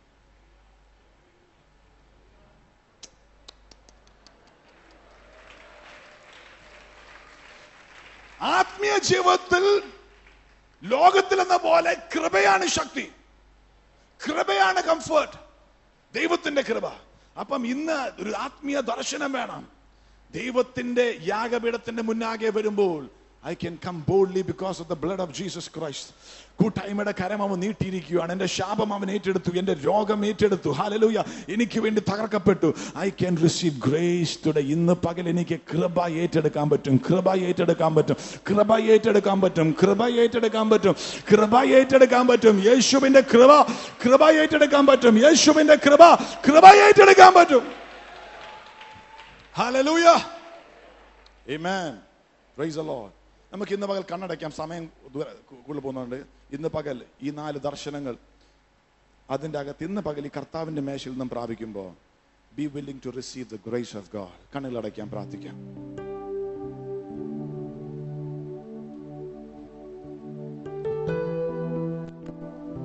ആത്മീയ ജീവിതത്തിൽ ലോകത്തിലെന്ന പോലെ കൃപയാണ് ശക്തി, കൃപയാണ് കംഫർട്ട്, ദൈവത്തിന്റെ കൃപ. അപ്പം ഇന്ന് ഒരു ആത്മീയ ദർശനം വേണം. ദൈവത്തിന്റെ യാഗപീഠത്തിന്റെ മുന്നാകെ വരുമ്പോൾ I can come boldly because of the blood of Jesus Christ. കൂട്ടായ്മയുടെ കരം അവൻ നീട്ടിയിരിക്കുകയാണ്. എന്റെ ശാപം അവൻ ഏറ്റെടുത്തു, എന്റെ രോഗം ഏറ്റെടുത്തു. ഹല്ലേലൂയ. എനിക്ക് വേണ്ടി തകർക്കപ്പെട്ടു. I can receive grace today. ഇന്ന് പകൽ എനിക്ക് കൃപ ഏറ്റെടുക്കാൻ പറ്റും, കൃപ ഏറ്റെടുക്കാൻ പറ്റും, കൃപ ഏറ്റെടുക്കാൻ പറ്റും, കൃപ ഏറ്റെടുക്കാൻ പറ്റും, കൃപ ഏറ്റെടുക്കാൻ പറ്റും. യേശുവിന്റെ കൃപ, കൃപ ഏറ്റെടുക്കാൻ പറ്റും. യേശുവിന്റെ കൃപ, കൃപ ഏറ്റെടുക്കാൻ പറ്റും. ഹല്ലേലൂയ. Amen. Praise the Lord. നമുക്ക് ഇന്ന് പകൽ കണ്ണടയ്ക്കാം, സമയം കൂടുതൽ പോകുന്നുണ്ട്. ഇന്ന് പകൽ ഈ നാല് ദർശനങ്ങൾ അതിൻ്റെ അകത്ത് ഇന്ന് പകൽ ഈ കർത്താവിന്റെ മേശയിൽ നിന്നും പ്രാപിക്കുമ്പോൾ be willing to receive the grace of God. കണ്ണുകളടയ്ക്കാം, പ്രാർത്ഥിക്കാം.